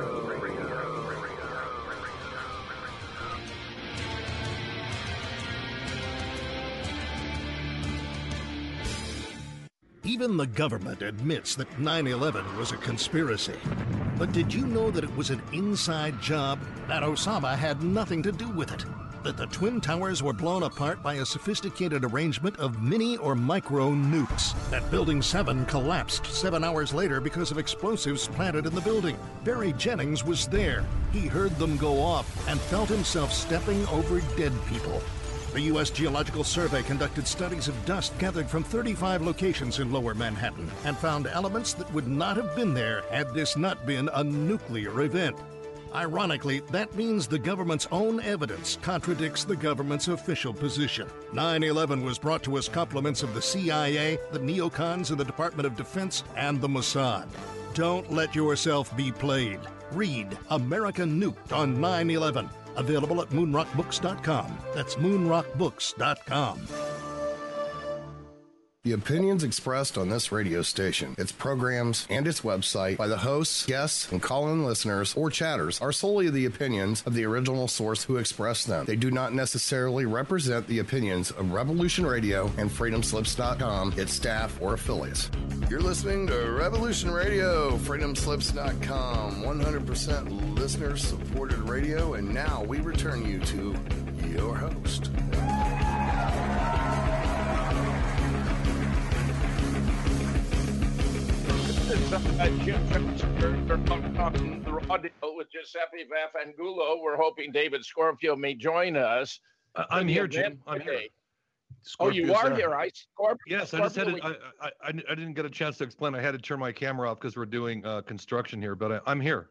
Even the government admits that nine eleven was a conspiracy. But did you know that it was an inside job? That Osama had nothing to do with it? That the Twin Towers were blown apart by a sophisticated arrangement of mini or micro nukes? That Building seven collapsed seven hours later because of explosives planted in the building? Barry Jennings was there. He heard them go off and felt himself stepping over dead people. The U S Geological Survey conducted studies of dust gathered from thirty-five locations in Lower Manhattan and found elements that would not have been there had this not been a nuclear event. Ironically, that means the government's own evidence contradicts the government's official position. nine eleven was brought to us compliments of the C I A, the neocons in the Department of Defense, and the Mossad. Don't let yourself be played. Read America Nuked on nine eleven. Available at moonrock books dot com. That's moonrock books dot com. The opinions expressed on this radio station, its programs, and its website by the hosts, guests, and call-in listeners or chatters are solely the opinions of the original source who expressed them. They do not necessarily represent the opinions of Revolution Radio and freedom slips dot com, its staff, or affiliates. You're listening to Revolution Radio, freedom slips dot com, one hundred percent listener-supported radio, and now we return you to your host. With Giuseppe Vaffangulo. We're hoping David Scorpio may join us. Uh, I'm here, Jim. I'm here. Oh, you are here. I Scorpio. Yes, I just had. To, I, I I I didn't get a chance to explain. I had to turn my camera off because we're doing uh, construction here, but I, I'm here.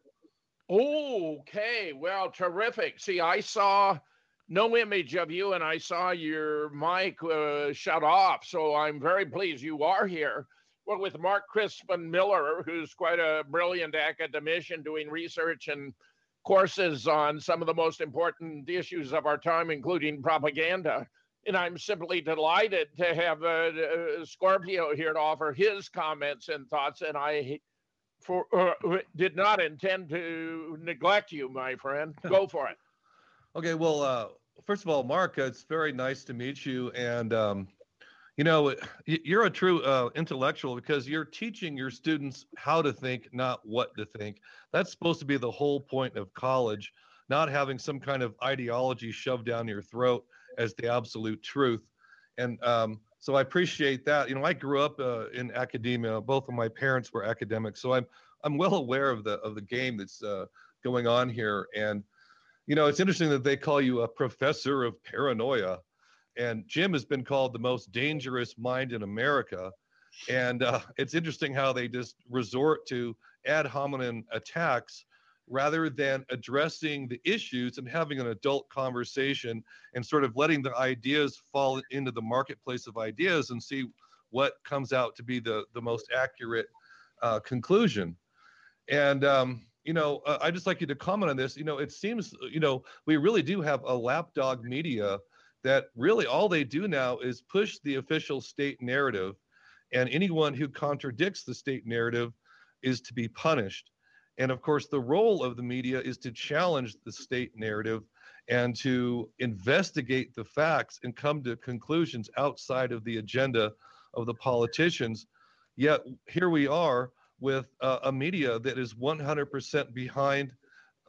Okay. Well, terrific. See, I saw no image of you, and I saw your mic uh, shut off. So I'm very pleased you are here. Well, with Mark Crispin Miller, who's quite a brilliant academician doing research and courses on some of the most important issues of our time, including propaganda. And I'm simply delighted to have uh, uh, Scorpio here to offer his comments and thoughts. And I for, uh, did not intend to neglect you, my friend. Go for it. Okay, well, uh, first of all, Mark, it's very nice to meet you. And, um, you know, you're a true uh, intellectual because you're teaching your students how to think, not what to think. That's supposed to be the whole point of college, not having some kind of ideology shoved down your throat as the absolute truth. And um, so I appreciate that. You know, I grew up uh, in academia. Both of my parents were academics, so I'm I'm well aware of the of the game that's uh, going on here. And you know, it's interesting that they call you a professor of paranoia. And Jim has been called the most dangerous mind in America. And uh, it's interesting how they just resort to ad hominem attacks rather than addressing the issues and having an adult conversation and sort of letting the ideas fall into the marketplace of ideas and see what comes out to be the, the most accurate uh, conclusion. And, um, you know, uh, I'd just like you to comment on this. You know, it seems, you know, we really do have a lapdog media that really all they do now is push the official state narrative, and anyone who contradicts the state narrative is to be punished. And of course, the role of the media is to challenge the state narrative and to investigate the facts and come to conclusions outside of the agenda of the politicians. Yet here we are with uh, a media that is one hundred percent behind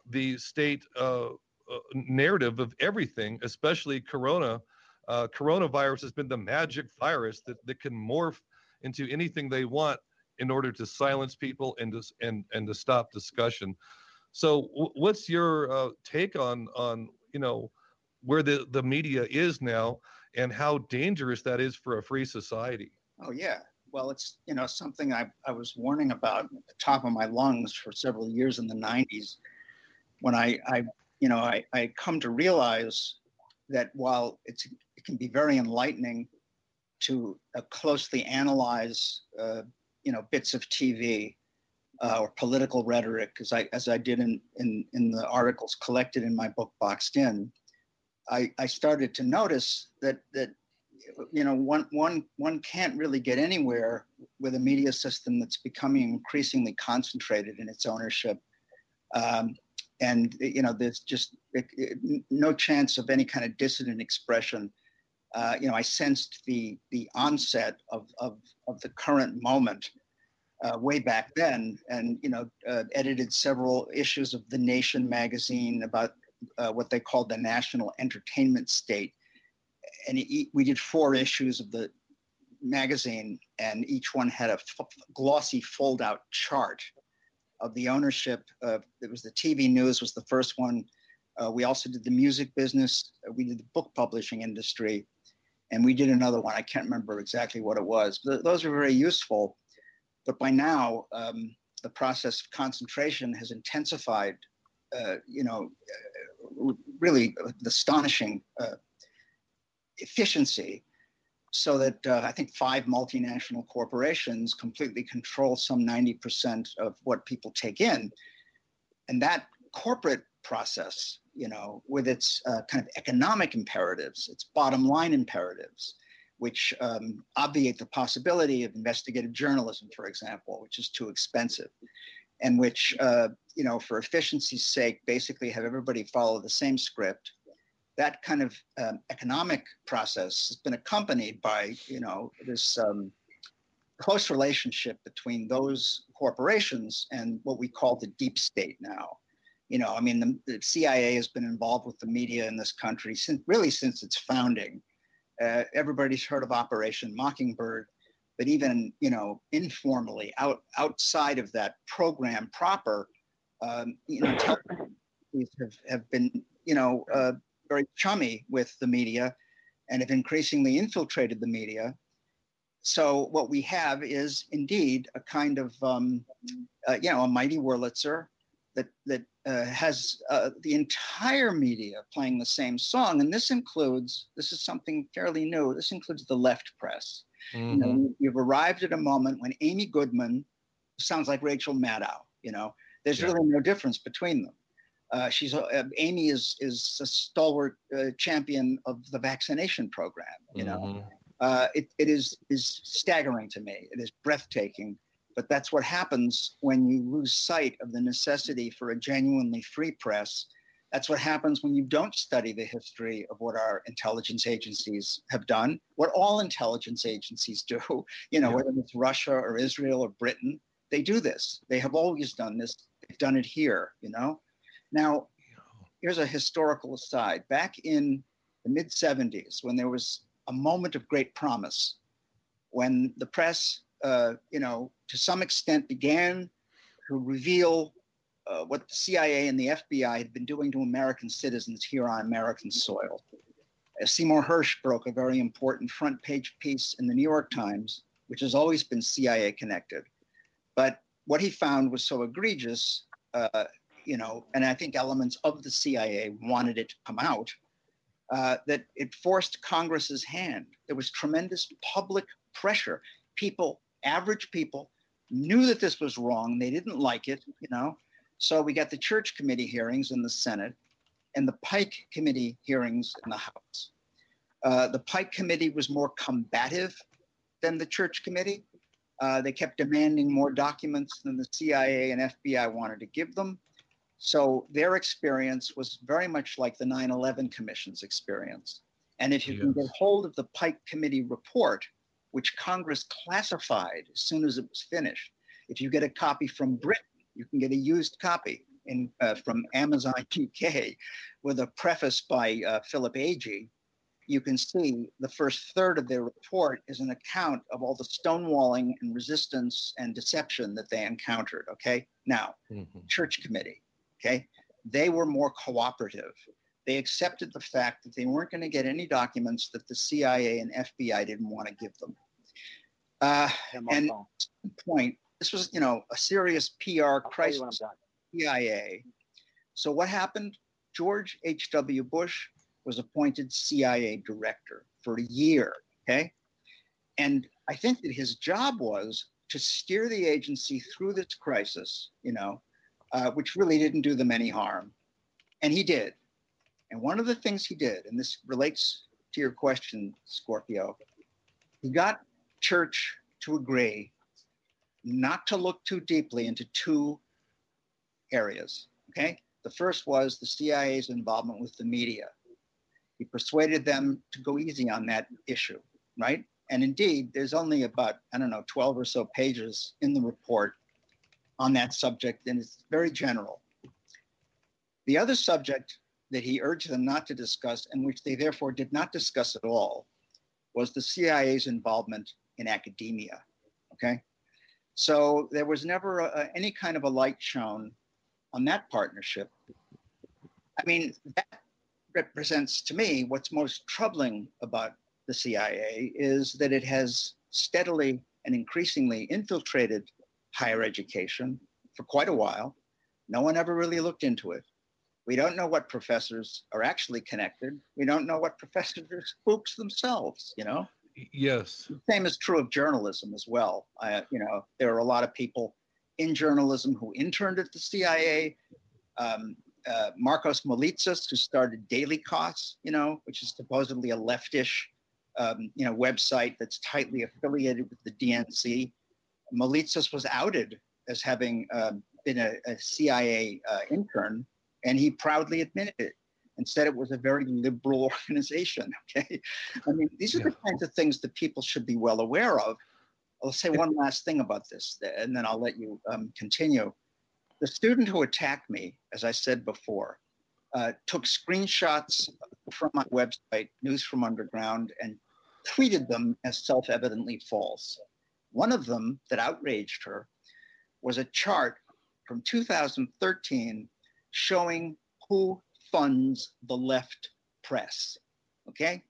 the state uh, uh, narrative of everything, especially Corona. Uh, coronavirus has been the magic virus that, that can morph into anything they want in order to silence people and to, and, and to stop discussion. So w- what's your uh, take on, on, you know, where the, the media is now and how dangerous that is for a free society? Oh, yeah. Well, it's, you know, something I, I was warning about at the top of my lungs for several years in the nineties when I, I you know, I, I come to realize that while it's, it can be very enlightening to uh, closely analyze, uh, you know, bits of T V uh, or political rhetoric, as I, as I did in, in, in the articles collected in my book, Boxed In, I, I started to notice that, that you know, one, one, one can't really get anywhere with a media system that's becoming increasingly concentrated in its ownership. Um, and, you know, there's just it, it, no chance of any kind of dissident expression. Uh, you know, I sensed the, the onset of, of, of the current moment uh, way back then, and, you know, uh, edited several issues of The Nation magazine about uh, what they called the national entertainment state. And it, we did four issues of the magazine, and each one had a f- glossy fold-out chart of the ownership. Of, it was the T V news was the first one. Uh, we also did the music business. Uh, we did the book publishing industry, and we did another one. I can't remember exactly what it was, but those are very useful. But by now, um, the process of concentration has intensified, uh, you know, uh, really astonishing uh, efficiency, so that uh, I think five multinational corporations completely control some ninety percent of what people take in. And that corporate process, you know, with its uh, kind of economic imperatives, its bottom line imperatives, which um, obviate the possibility of investigative journalism, for example, which is too expensive, and which, uh, you know, for efficiency's sake, basically have everybody follow the same script. That kind of um, economic process has been accompanied by, you know, this um, close relationship between those corporations and what we call the deep state now. You know, I mean, the, the C I A has been involved with the media in this country since really since its founding. Uh, everybody's heard of Operation Mockingbird, but even, you know, informally, out outside of that program proper, um, you know, television have, have been, you know, uh, very chummy with the media and have increasingly infiltrated the media. So what we have is indeed a kind of, um, uh, you know, a mighty Wurlitzer that, that uh, has uh, the entire media playing the same song. And this includes, this is something fairly new, this includes the left press. Mm-hmm. You know, you've arrived at a moment when Amy Goodman sounds like Rachel Maddow, you know, there's yeah. really no difference between them. Uh, she's uh, Amy is is a stalwart uh, champion of the vaccination program. You know, mm-hmm. uh, it it is is staggering to me. It is breathtaking. But that's what happens when you lose sight of the necessity for a genuinely free press. That's what happens when you don't study the history of what our intelligence agencies have done, what all intelligence agencies do. You know, yeah. whether it's Russia or Israel or Britain, they do this. They have always done this. They've done it here. You know. Now, here's a historical aside. Back in the mid seventies, when there was a moment of great promise, when the press, uh, you know, to some extent began to reveal uh, what the C I A and the F B I had been doing to American citizens here on American soil. Uh, Seymour Hersh broke a very important front page piece in the New York Times, which has always been C I A connected. But what he found was so egregious, uh, you know, and I think elements of the C I A wanted it to come out, uh, that it forced Congress's hand. There was tremendous public pressure. People, average people, knew that this was wrong. They didn't like it, you know. So we got the Church Committee hearings in the Senate and the Pike Committee hearings in the House. Uh, the Pike Committee was more combative than the Church Committee. Uh, they kept demanding more documents than the C I A and F B I wanted to give them. So their experience was very much like the nine eleven Commission's experience. And if you yes. can get hold of the Pike Committee report, which Congress classified as soon as it was finished, if you get a copy from Britain, you can get a used copy in uh, from Amazon U K with a preface by uh, Philip Agee, you can see the first third of their report is an account of all the stonewalling and resistance and deception that they encountered, okay? Now, mm-hmm. Church Committee, okay? They were more cooperative. They accepted the fact that they weren't going to get any documents that the C I A and F B I didn't want to give them. Uh, and at some point, this was, you know, a serious P R crisis, C I A. So what happened? George H W Bush was appointed C I A director for a year, okay? And I think that his job was to steer the agency through this crisis, you know, uh, which really didn't do them any harm. And he did. And one of the things he did, and this relates to your question, Scorpio, he got Church to agree not to look too deeply into two areas, okay? The first was the C I A's involvement with the media. He persuaded them to go easy on that issue, right? And indeed, there's only about, I don't know, twelve or so pages in the report on that subject, and it's very general. The other subject that he urged them not to discuss, and which they therefore did not discuss at all, was the C I A's involvement in academia, okay? So there was never a, any kind of a light shown on that partnership. I mean, that represents to me what's most troubling about the C I A is that it has steadily and increasingly infiltrated higher education for quite a while. No one ever really looked into it. We don't know what professors are actually connected. We don't know what professors are spooks themselves, you know? Yes. The same is true of journalism as well. Uh, you know, there are a lot of people in journalism who interned at the C I A. Um, uh, Marcos Molitsas, who started Daily Kos, you know, which is supposedly a leftish, um, you know, website that's tightly affiliated with the D N C. Molitsas was outed as having uh, been a, a C I A uh, intern, and he proudly admitted it and said it was a very liberal organization, okay? I mean, these are yeah. the kinds of things that people should be well aware of. I'll say one last thing about this, and then I'll let you um, continue. The student who attacked me, as I said before, uh, took screenshots from my website, News from Underground, and tweeted them as self-evidently false. One of them that outraged her was a chart from two thousand thirteen showing who funds the left press, okay?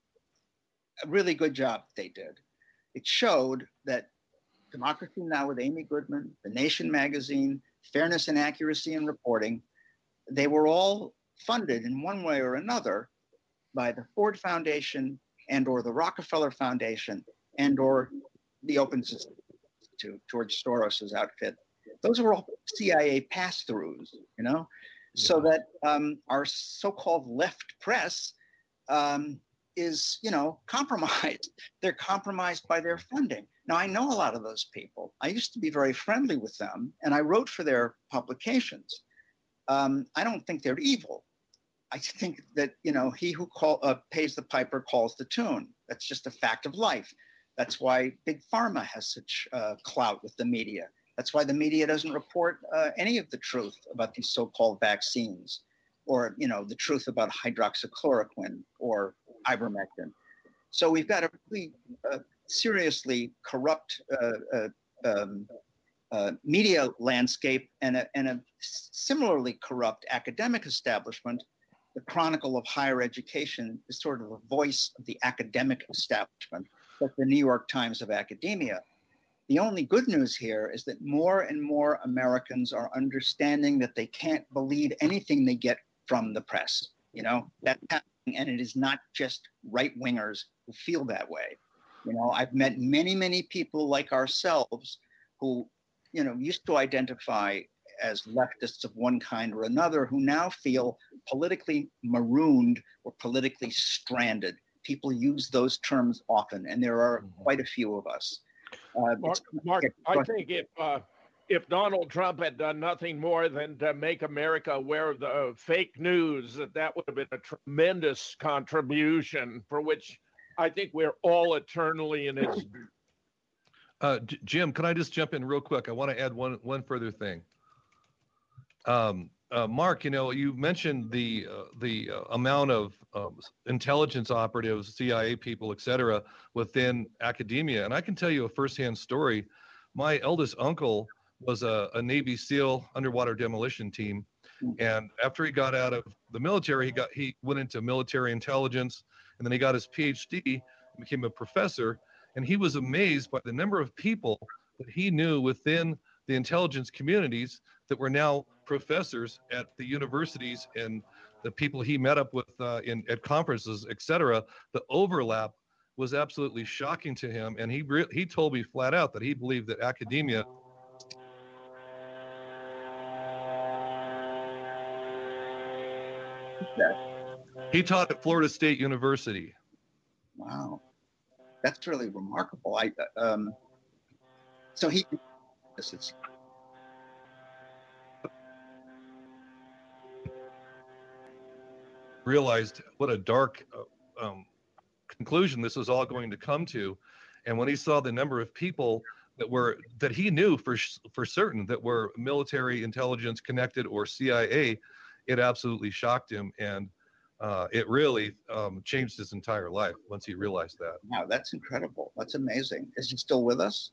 A really good job they did. It showed that Democracy Now! With Amy Goodman, The Nation magazine, Fairness and Accuracy in Reporting, they were all funded in one way or another by the Ford Foundation and or the Rockefeller Foundation and or the Open Institute, George Soros's outfit. Those were all C I A pass-throughs, you know? Yeah. So that um, our so-called left press um, is, you know, compromised. They're compromised by their funding. Now, I know a lot of those people. I used to be very friendly with them, and I wrote for their publications. Um, I don't think they're evil. I think that, you know, he who call, uh, pays the piper calls the tune. That's just a fact of life. That's why Big Pharma has such uh, clout with the media. That's why the media doesn't report uh, any of the truth about these so-called vaccines or, you know, the truth about hydroxychloroquine or ivermectin. So we've got a really uh, seriously corrupt uh, uh, um, uh, media landscape and a, and a similarly corrupt academic establishment. The Chronicle of Higher Education is sort of the voice of the academic establishment, like the New York Times of academia. The only good news here is that more and more Americans are understanding that they can't believe anything they get from the press. You know, that's happening, and it is not just right-wingers who feel that way. You know, I've met many, many people like ourselves who, you know, used to identify as leftists of one kind or another who now feel politically marooned or politically stranded. People use those terms often, and there are quite a few of us. Uh, Mark, Mark I think if uh, if Donald Trump had done nothing more than to make America aware of the uh, fake news, that that would have been a tremendous contribution for which I think we're all eternally in its. Uh, J- Jim, can I just jump in real quick? I want to add one one further thing. Um, uh, Mark, you know, you mentioned the uh, the uh, amount of um, intelligence operatives, C I A people, et cetera, within academia. And I can tell you a firsthand story. My eldest uncle was a, a Navy SEAL underwater demolition team. And after he got out of the military, he got he went into military intelligence, and then he got his P H D and became a professor. And he was amazed by the number of people that he knew within the intelligence communities that were now professors at the universities, and the people he met up with uh, in at conferences, et cetera. The overlap was absolutely shocking to him, and he re- he told me flat out that he believed that academia. He taught at Florida State University. Wow, that's really remarkable. I um, so he. This is. Realized what a dark uh, um, conclusion this was all going to come to, and when he saw the number of people that were that he knew for for certain that were military intelligence connected or C I A, it absolutely shocked him, and uh, it really um, changed his entire life once he realized that. Wow, that's incredible. That's amazing. Is he still with us?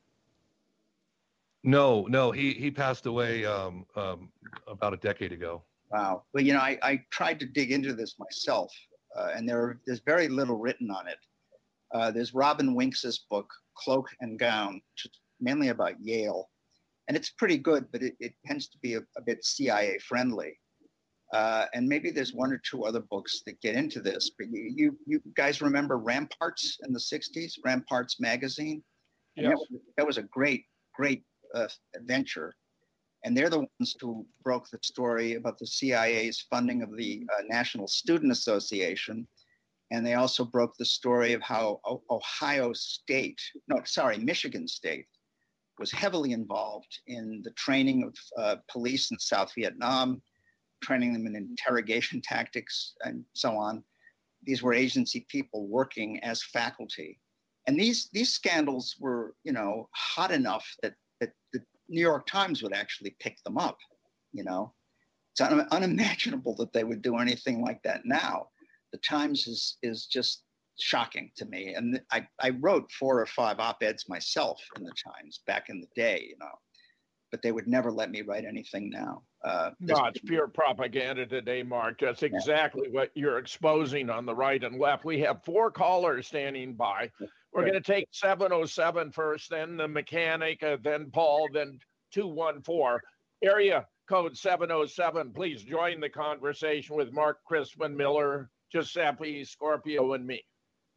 No, no, he he passed away um, um, about a decade ago. Wow. Well, you know, I, I tried to dig into this myself, uh, and there there's very little written on it. Uh, there's Robin Winks's book, Cloak and Gown, which is mainly about Yale. And it's pretty good, but it, it tends to be a, a bit C I A friendly. Uh, and maybe there's one or two other books that get into this. But you you, you guys remember Ramparts in the sixties, Ramparts magazine? And Yes. that, was, that was a great, great uh, adventure. And they're the ones who broke the story about the C I A's funding of the uh, National Student Association. And they also broke the story of how o- Ohio State, no, sorry, Michigan State was heavily involved in the training of uh, police in South Vietnam, training them in interrogation tactics and so on. These were agency people working as faculty. And these, these scandals were, you know, hot enough that, that the New York Times would actually pick them up, you know. It's un- unimaginable that they would do anything like that now. The Times is is just shocking to me. And I, I wrote four or five op-eds myself in the Times back in the day, you know, but they would never let me write anything now. Uh, No, it's pure propaganda today, Mark. That's exactly what you're exposing on the right and left. We have four callers standing by. We're going to take seven oh seven first, then the mechanic, uh, then Paul, then two one four. Area code seven oh seven. Please join the conversation with Mark Crispin Miller, Giuseppe Scorpio, and me.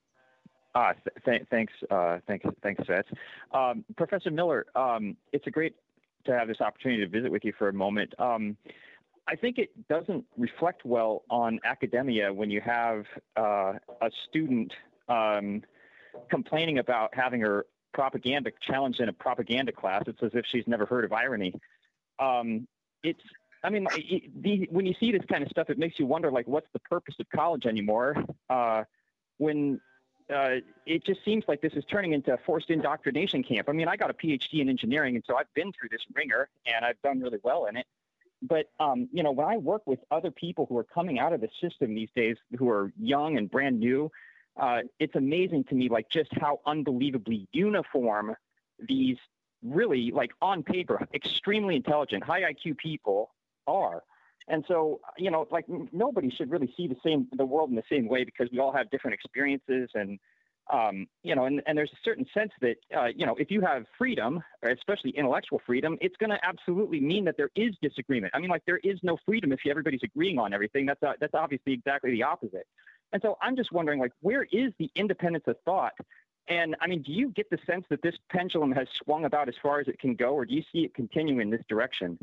Uh, th- th- thanks, uh, thanks, thanks, Fetz. Um, Professor Miller, um, it's a great to have this opportunity to visit with you for a moment. Um, I think it doesn't reflect well on academia when you have uh, a student um, complaining about having her propaganda challenged in a propaganda class. It's as if she's never heard of irony. Um, it's, I mean, it, the, when you see this kind of stuff, it makes you wonder, like, what's the purpose of college anymore? Uh, when uh, it just seems like this is turning into a forced indoctrination camp. I mean, I got a P H D in engineering, and so I've been through this ringer, and I've done really well in it. But, um, you know, when I work with other people who are coming out of the system these days, who are young and brand new, uh, it's amazing to me, like, just how unbelievably uniform these really, like, on paper, extremely intelligent, high I Q people are. And so, you know, like, nobody should really see the same, the world in the same way, because we all have different experiences. And, um, you know, and, and there's a certain sense that, uh, you know, if you have freedom, especially intellectual freedom, it's going to absolutely mean that there is disagreement. I mean, like, there is no freedom if everybody's agreeing on everything. That's, uh, that's obviously exactly the opposite. And so I'm just wondering, like, where is the independence of thought? And I mean, do you get the sense that this pendulum has swung about as far as it can go, or do you see it continuing in this direction?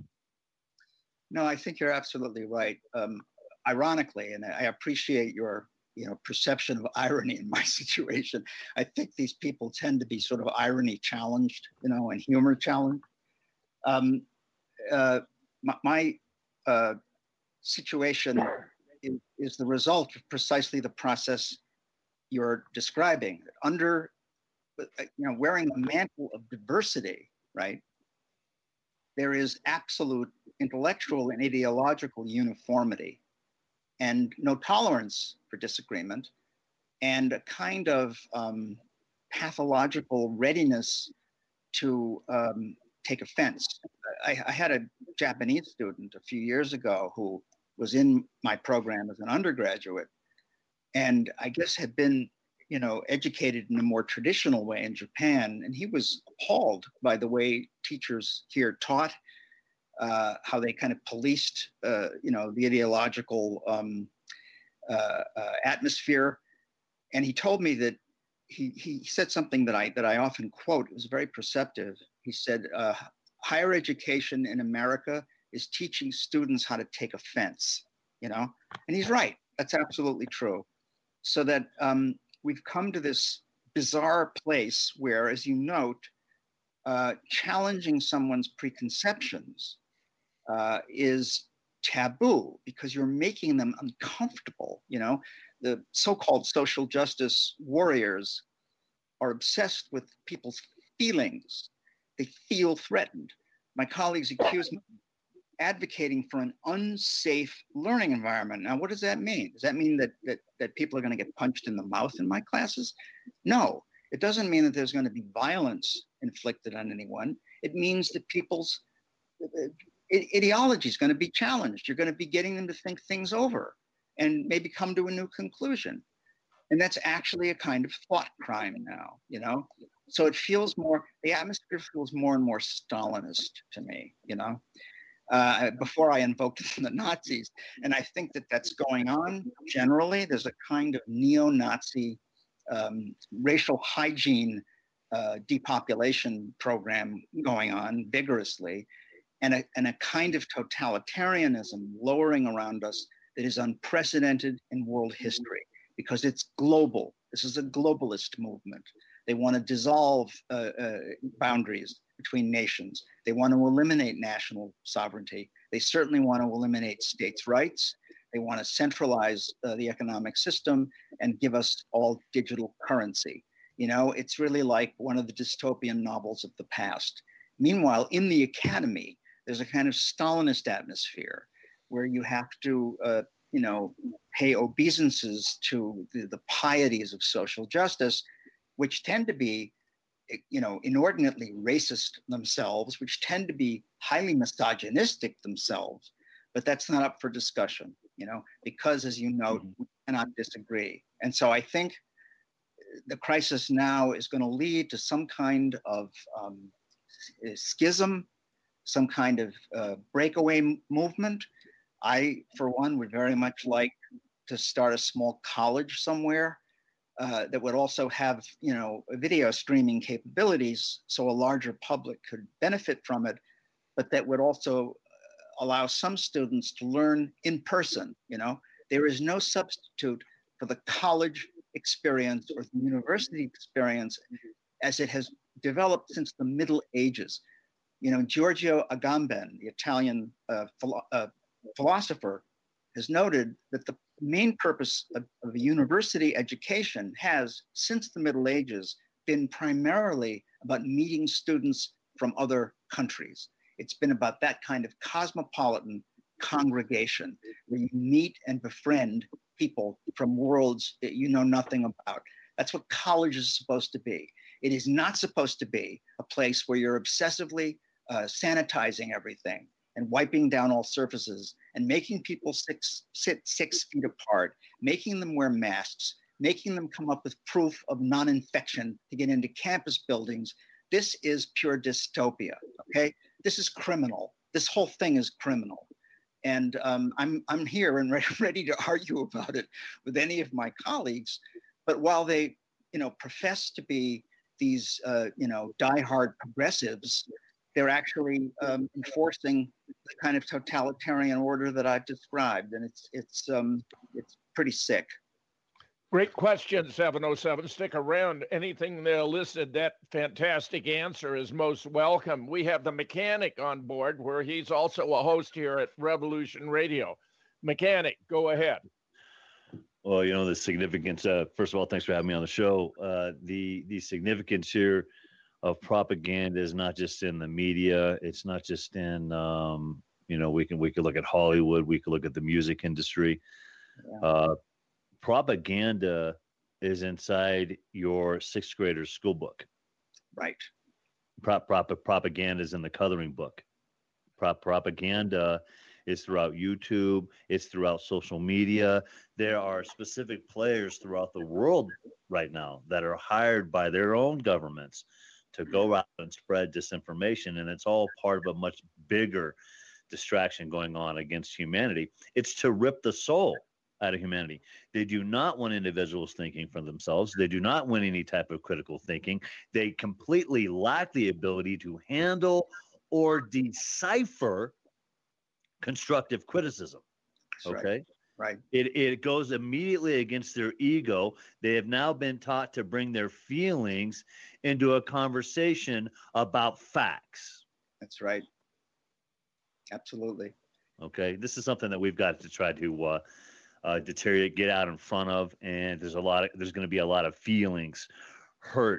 No, I think you're absolutely right. Um, ironically, and I appreciate your, you know, perception of irony in my situation. I think these people tend to be sort of irony challenged, you know, and humor challenged. Um, uh, my my uh, situation is, is the result of precisely the process you're describing. Under, you know, wearing the mantle of diversity, right? there is absolute intellectual and ideological uniformity and no tolerance for disagreement, and a kind of um, pathological readiness to um, take offense. I, I had a Japanese student a few years ago who was in my program as an undergraduate, and I guess had been, you know, educated in a more traditional way in Japan. And he was appalled by the way teachers here taught, uh, how they kind of policed, uh, you know, the ideological um, uh, uh, atmosphere. And he told me that he, he said something that I, that I often quote. It was very perceptive. He said, uh, higher education in America is teaching students how to take offense, you know? And he's right. That's absolutely true. So that um, we've come to this bizarre place where, as you note, uh, challenging someone's preconceptions uh, is taboo because you're making them uncomfortable. You know, the so-called social justice warriors are obsessed with people's feelings. They feel threatened. My colleagues accuse me of advocating for an unsafe learning environment. Now, what does that mean? Does that mean that that, that people are going to get punched in the mouth in my classes? No, it doesn't mean that there's going to be violence inflicted on anyone. It means that people's ideology is going to be challenged. You're going to be getting them to think things over and maybe come to a new conclusion. And that's actually a kind of thought crime now, you know? So it feels more, the atmosphere feels more and more Stalinist to me, you know? Uh, before I invoked the Nazis. And I think that that's going on generally. There's a kind of neo-Nazi um, racial hygiene uh, depopulation program going on vigorously, and a, and a kind of totalitarianism lowering around us that is unprecedented in world history because it's global. This is a globalist movement. They want to dissolve uh, uh, boundaries between nations. They want to eliminate national sovereignty. They certainly want to eliminate states' rights. They want to centralize uh, the economic system and give us all digital currency. You know, it's really like one of the dystopian novels of the past. Meanwhile, in the academy, there's a kind of Stalinist atmosphere where you have to, uh, you know, pay obeisances to the, the pieties of social justice, which tend to be, you know, inordinately racist themselves, which tend to be highly misogynistic themselves, but that's not up for discussion, you know, because as you note, mm-hmm. we cannot disagree. And so I think the crisis now is going to lead to some kind of um, schism, some kind of uh, breakaway movement. I, for one, would very much like to start a small college somewhere Uh, that would also have, you know, video streaming capabilities so a larger public could benefit from it, but that would also allow some students to learn in person. You know, there is no substitute for the college experience or the university experience as it has developed since the Middle Ages. You know, Giorgio Agamben, the Italian uh, philo- uh, philosopher, has noted that the main purpose of, of a university education has, since the Middle Ages, been primarily about meeting students from other countries. It's been about that kind of cosmopolitan congregation where you meet and befriend people from worlds that you know nothing about. That's what college is supposed to be. It is not supposed to be a place where you're obsessively uh, sanitizing everything and wiping down all surfaces and making people six, sit six feet apart, making them wear masks, making them come up with proof of non-infection to get into campus buildings. This is pure dystopia, okay? This is criminal. This whole thing is criminal. And um, I'm, I'm here and ready, ready to argue about it with any of my colleagues. But while they, you know, profess to be these, uh, you know, diehard progressives, they're actually um, enforcing the kind of totalitarian order that I've described, and it's it's um, it's pretty sick. Great question, seven oh seven. Stick around. Anything they elicited, that fantastic answer is most welcome. We have the mechanic on board, where he's also a host here at Revolution Radio. Mechanic, go ahead. Well, you know, the significance, uh, first of all, thanks for having me on the show. Uh, the the significance here of propaganda is not just in the media. It's not just in, um, you know, we can we could look at Hollywood. We could look at the music industry. Yeah. Uh, propaganda is inside your sixth grader's school book. Right. Prop, prop, propaganda is in the coloring book. Prop, propaganda is throughout YouTube. It's throughout social media. There are specific players throughout the world right now that are hired by their own governments to go out and spread disinformation. And it's all part of a much bigger distraction going on against humanity. It's to rip the soul out of humanity. They do not want individuals thinking for themselves. They do not want any type of critical thinking. They completely lack the ability to handle or decipher constructive criticism. That's Okay. Right. right. It, it goes immediately against their ego. They have now been taught to bring their feelings into a conversation about facts. That's right. Absolutely. Okay. This is something that we've got to try to uh, uh, deteriorate, get out in front of. And there's a lot of, there's going to be a lot of feelings hurt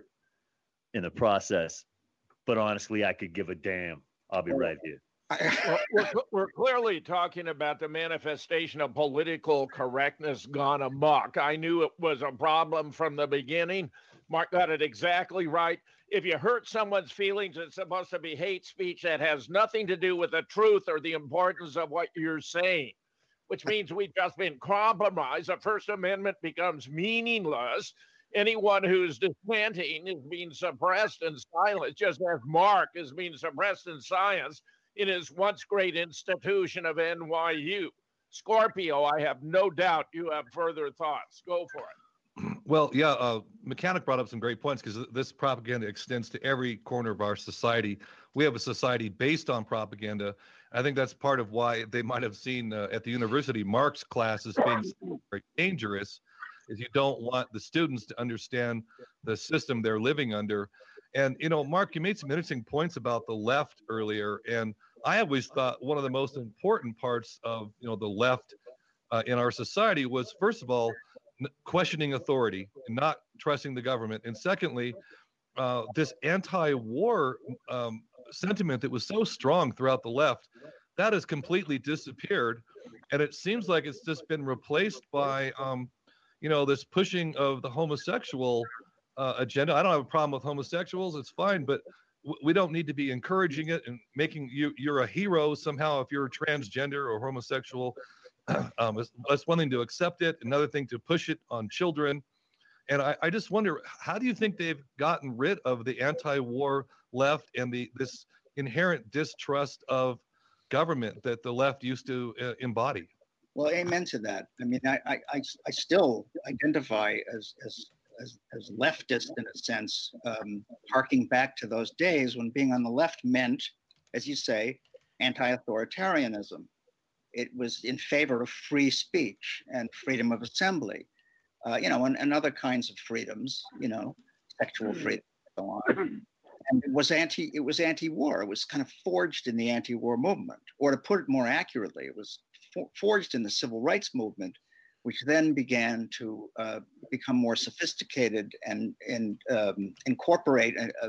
in the process. But honestly, I could give a damn. I'll be right here. Well, we're, we're clearly talking about the manifestation of political correctness gone amok. I knew it was a problem from the beginning. Mark got it exactly right. If you hurt someone's feelings, it's supposed to be hate speech that has nothing to do with the truth or the importance of what you're saying, which means we've just been compromised. The First Amendment becomes meaningless. Anyone who's dissenting is being suppressed and silenced, just as Mark is being suppressed in science in his once great institution of N Y U. Scorpio, I have no doubt you have further thoughts. Go for it. Well, yeah, uh, Mechanic brought up some great points because this propaganda extends to every corner of our society. We have a society based on propaganda. I think that's part of why they might have seen uh, at the university Mark's classes being very dangerous, is you don't want the students to understand the system they're living under. And, you know, Mark, you made some interesting points about the left earlier. And I always thought one of the most important parts of, you know, the left uh, in our society was, first of all, n- questioning authority and not trusting the government. And secondly, uh, this anti-war um, sentiment that was so strong throughout the left, that has completely disappeared. And it seems like it's just been replaced by, um, you know, this pushing of the homosexual uh, agenda. I don't have a problem with homosexuals. It's fine, but w- we don't need to be encouraging it and making you, you're a hero somehow if you're transgender or homosexual. um, it's, it's one thing to accept it, another thing to push it on children. And I, I just wonder, how do you think they've gotten rid of the anti-war left and the this inherent distrust of government that the left used to uh, embody? Well, amen to that. I mean, I, I, I, I still identify as, as, as, as leftist in a sense, um, harking back to those days when being on the left meant, as you say, anti-authoritarianism. It was in favor of free speech and freedom of assembly, uh, you know, and, and other kinds of freedoms, you know, sexual freedom, and so on. And it was anti, it was anti-war. It was kind of forged in the anti-war movement, or to put it more accurately, it was for, forged in the civil rights movement, which then began to uh, become more sophisticated and, and um, incorporate a, a,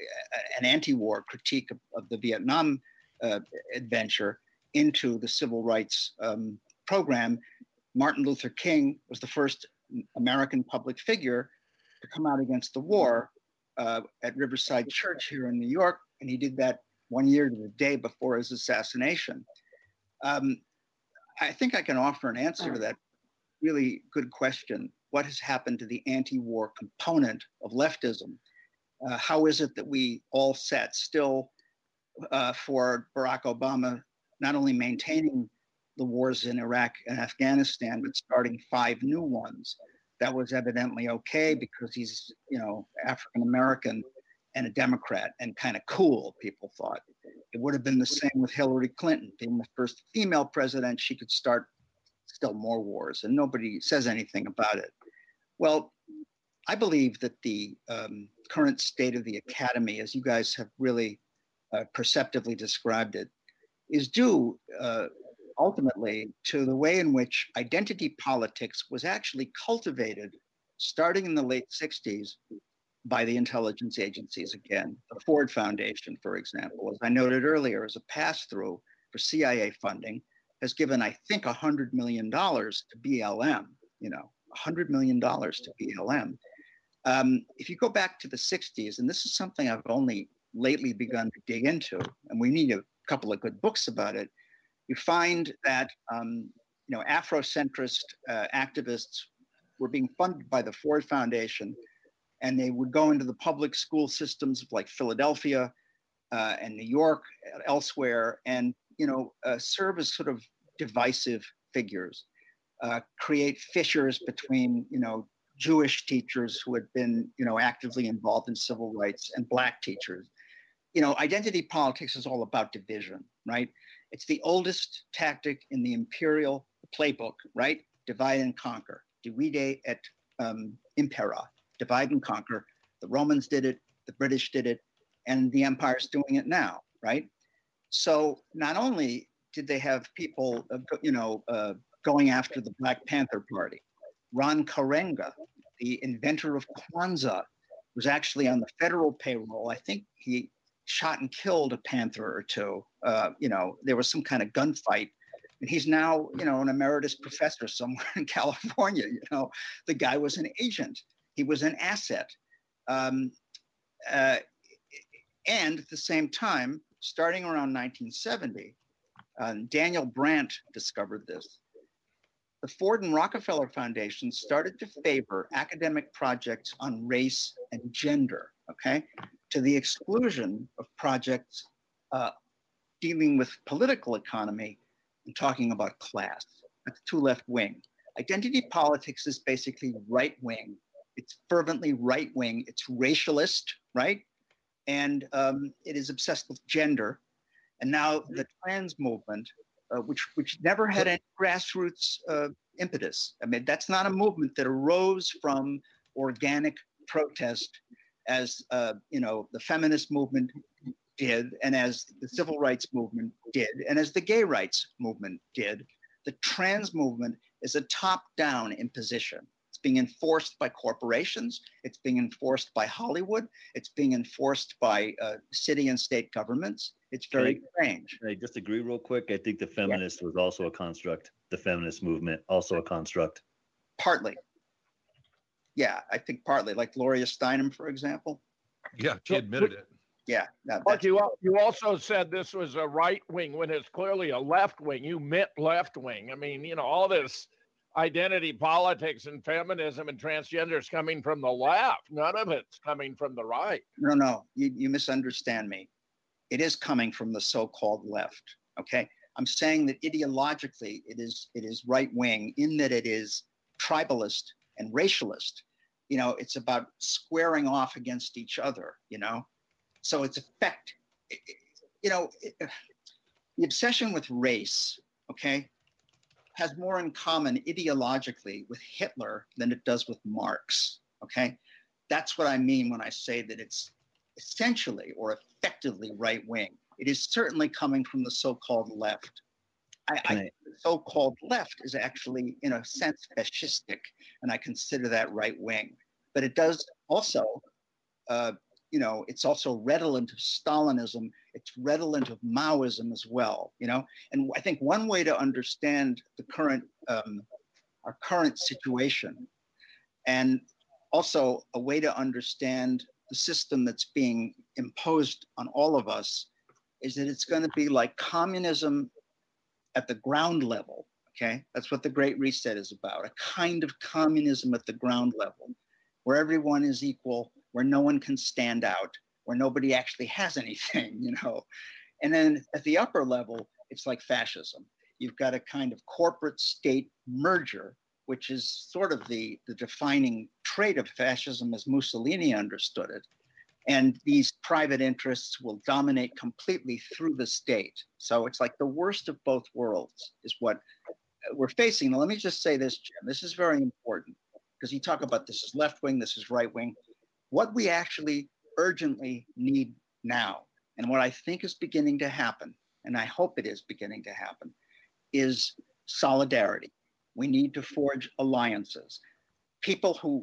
an anti-war critique of, of the Vietnam uh, adventure into the civil rights um, program. Martin Luther King was the first American public figure to come out against the war uh, at Riverside Church here in New York, and he did that one year to the day before his assassination. Um, I think I can offer an answer to that really good question. What has happened to the anti-war component of leftism? Uh, how is it that we all sat still uh, for Barack Obama not only maintaining the wars in Iraq and Afghanistan, but starting five new ones? That was evidently okay because he's, you know, African-American and a Democrat and kind of cool, people thought. It would have been the same with Hillary Clinton. Being the first female president, she could start still more wars, and nobody says anything about it. Well, I believe that the um, current state of the academy, as you guys have really uh, perceptively described it, is due uh, ultimately to the way in which identity politics was actually cultivated starting in the late sixties by the intelligence agencies again. The Ford Foundation, for example, as I noted earlier, as a pass-through for C I A funding, has given, I think, one hundred million dollars to B L M, you know, one hundred million dollars to B L M. Um, if you go back to the sixties, and this is something I've only lately begun to dig into, and we need a couple of good books about it, you find that, um, you know, Afrocentrist uh, activists were being funded by the Ford Foundation, and they would go into the public school systems of like Philadelphia uh, and New York, elsewhere, and, you know, uh, serve as sort of divisive figures, uh, create fissures between, you know, Jewish teachers who had been, you know, actively involved in civil rights and Black teachers. You know, identity politics is all about division, right? It's the oldest tactic in the imperial playbook, right? Divide and conquer. Divide et um, impera. Divide and conquer. The Romans did it, the British did it, and the empire's doing it now, right? So not only did they have people, uh, you know, uh, going after the Black Panther Party, Ron Karenga, the inventor of Kwanzaa, was actually on the federal payroll. I think he shot and killed a panther or two. Uh, you know, there was some kind of gunfight. And he's now, you know, an emeritus professor somewhere in California. You know, the guy was an agent. He was an asset. Um, uh, and at the same time, starting around nineteen seventy, uh, Daniel Brandt discovered this. The Ford and Rockefeller Foundations started to favor academic projects on race and gender, okay, to the exclusion of projects uh, dealing with political economy and talking about class. That's too left wing. Identity politics is basically right wing. It's fervently right wing. It's racialist, right? And um, it is obsessed with gender. And now the trans movement, uh, which which never had any grassroots uh, impetus. I mean, that's not a movement that arose from organic protest, as uh, you know, the feminist movement did, and as the civil rights movement did, and as the gay rights movement did. The trans movement is a top-down imposition. It's being enforced by corporations. It's being enforced by Hollywood. It's being enforced by uh, city and state governments. It's very Can I, strange. Can I disagree real quick? I think the feminist yeah. was also a construct. The feminist movement, also a construct. Partly. Yeah, I think partly. Like Gloria Steinem, for example. Yeah, she admitted it. Yeah. No, but you you also said this was a right wing when it's clearly a left wing. You meant left wing. I mean, you know, all this identity politics and feminism and transgender is coming from the left. None of it's coming from the right. No, no, you, you misunderstand me. It is coming from the so-called left. Okay, I'm saying that ideologically it is it is right wing in that it is tribalist and racialist. You know, it's about squaring off against each other. You know. So its effect, you know, the obsession with race, okay, has more in common ideologically with Hitler than it does with Marx, okay? That's what I mean when I say that it's essentially or effectively right wing. It is certainly coming from the so-called left. I, I, the so-called left is actually, in a sense, fascistic, and I consider that right wing. But it does also, uh, you know, it's also redolent of Stalinism. It's redolent of Maoism as well, you know? And I think one way to understand the current, um, our current situation, and also a way to understand the system that's being imposed on all of us, is that it's going to be like communism at the ground level, okay? That's what the Great Reset is about, a kind of communism at the ground level, where everyone is equal, where no one can stand out, where nobody actually has anything, you know. And then at the upper level, it's like fascism. You've got a kind of corporate state merger, which is sort of the, the defining trait of fascism as Mussolini understood it. And these private interests will dominate completely through the state. So it's like the worst of both worlds is what we're facing. Now, let me just say this, Jim. This is very important because you talk about this is left wing, this is right wing. What we actually urgently need now, and what I think is beginning to happen, and I hope it is beginning to happen, is solidarity. We need to forge alliances. People who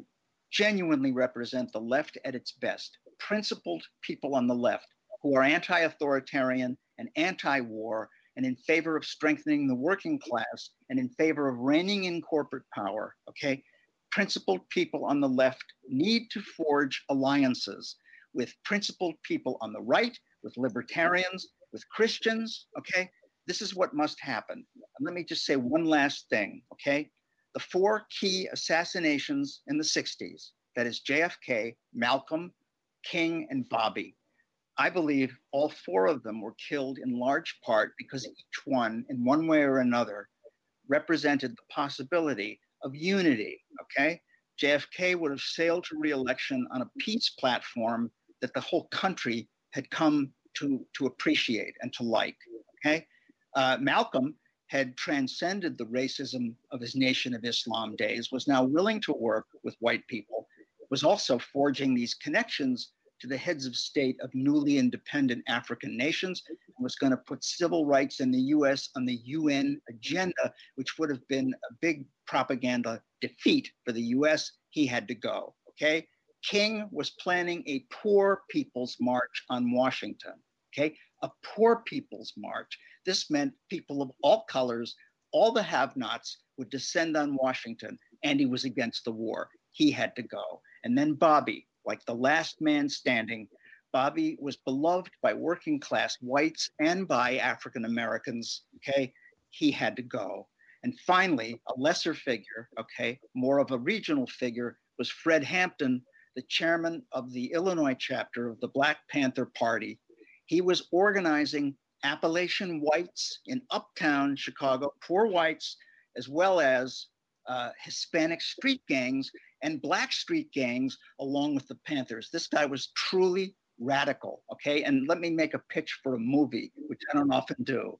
genuinely represent the left at its best, principled people on the left who are anti-authoritarian and anti-war and in favor of strengthening the working class and in favor of reining in corporate power, okay? Principled people on the left need to forge alliances with principled people on the right, with libertarians, with Christians, okay? This is what must happen. And let me just say one last thing, okay? The four key assassinations in the sixties, that is J F K, Malcolm, King, and Bobby. I believe all four of them were killed in large part because each one, in one way or another, represented the possibility of unity, okay? J F K would have sailed to re-election on a peace platform that the whole country had come to, to appreciate and to like, okay? Uh, Malcolm had transcended the racism of his Nation of Islam days, was now willing to work with white people, was also forging these connections to the heads of state of newly independent African nations, and was going to put civil rights in the U S on the U N agenda, which would have been a big propaganda defeat for the U S. He had to go, okay? King was planning a poor people's march on Washington, okay? A poor people's march. This meant people of all colors, all the have-nots would descend on Washington, and he was against the war. He had to go. And then Bobby, like the last man standing, Bobby was beloved by working class whites and by African Americans, okay? He had to go. And finally, a lesser figure, okay, more of a regional figure, was Fred Hampton, the chairman of the Illinois chapter of the Black Panther Party. He was organizing Appalachian whites in uptown Chicago, poor whites, as well as uh, Hispanic street gangs and black street gangs along with the Panthers. This guy was truly radical, okay? And let me make a pitch for a movie, which I don't often do.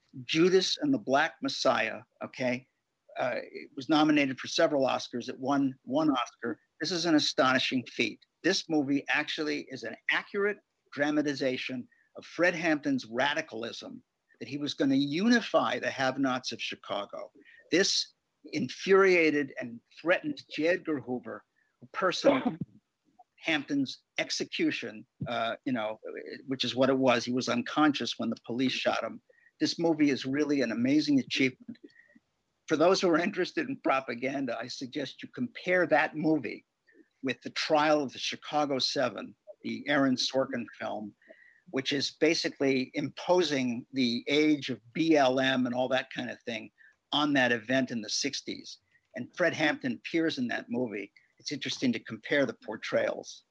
Judas and the Black Messiah, okay? Uh, it was nominated for several Oscars. It won one Oscar. This is an astonishing feat. This movie actually is an accurate dramatization of Fred Hampton's radicalism, that he was going to unify the have-nots of Chicago. This infuriated and threatened J. Edgar Hoover, who personally Hampton's execution, uh, you know, which is what it was. He was unconscious when the police shot him. This movie is really an amazing achievement. For those who are interested in propaganda, I suggest you compare that movie with The Trial of the Chicago Seven, the Aaron Sorkin film, which is basically imposing the age of B L M and all that kind of thing on that event in the sixties. And Fred Hampton appears in that movie. It's interesting to compare the portrayals.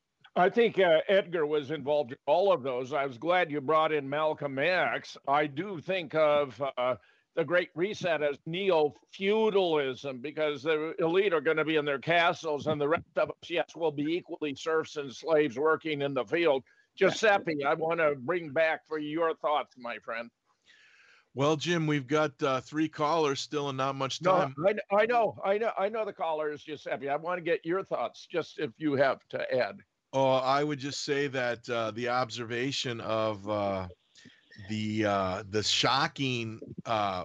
I think uh, Edgar was involved in all of those. I was glad you brought in Malcolm X. I do think of uh, the Great Reset as neo-feudalism, because the elite are going to be in their castles and the rest of us, yes, will be equally serfs and slaves working in the field. Giuseppe, I want to bring back for your thoughts, my friend. Well, Jim, we've got uh, three callers still and not much time. No, I, I know, I know, I know the callers, Giuseppe. I want to get your thoughts, just if you have to add. Oh, I would just say that uh, the observation of uh, the uh, the shocking, uh,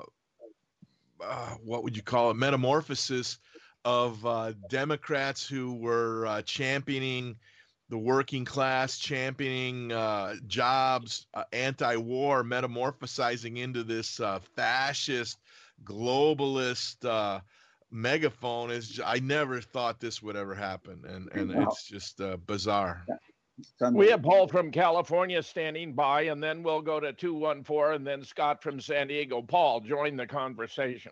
uh, what would you call it, metamorphosis of uh, Democrats who were uh, championing the working class, championing uh, jobs, uh, anti-war, metamorphosizing into this uh, fascist, globalist uh, megaphone. Is I never thought this would ever happen, and and wow. It's just uh, bizarre. We have Paul from California standing by, and then we'll go to two one four, and then Scott from San Diego. Paul, join the conversation.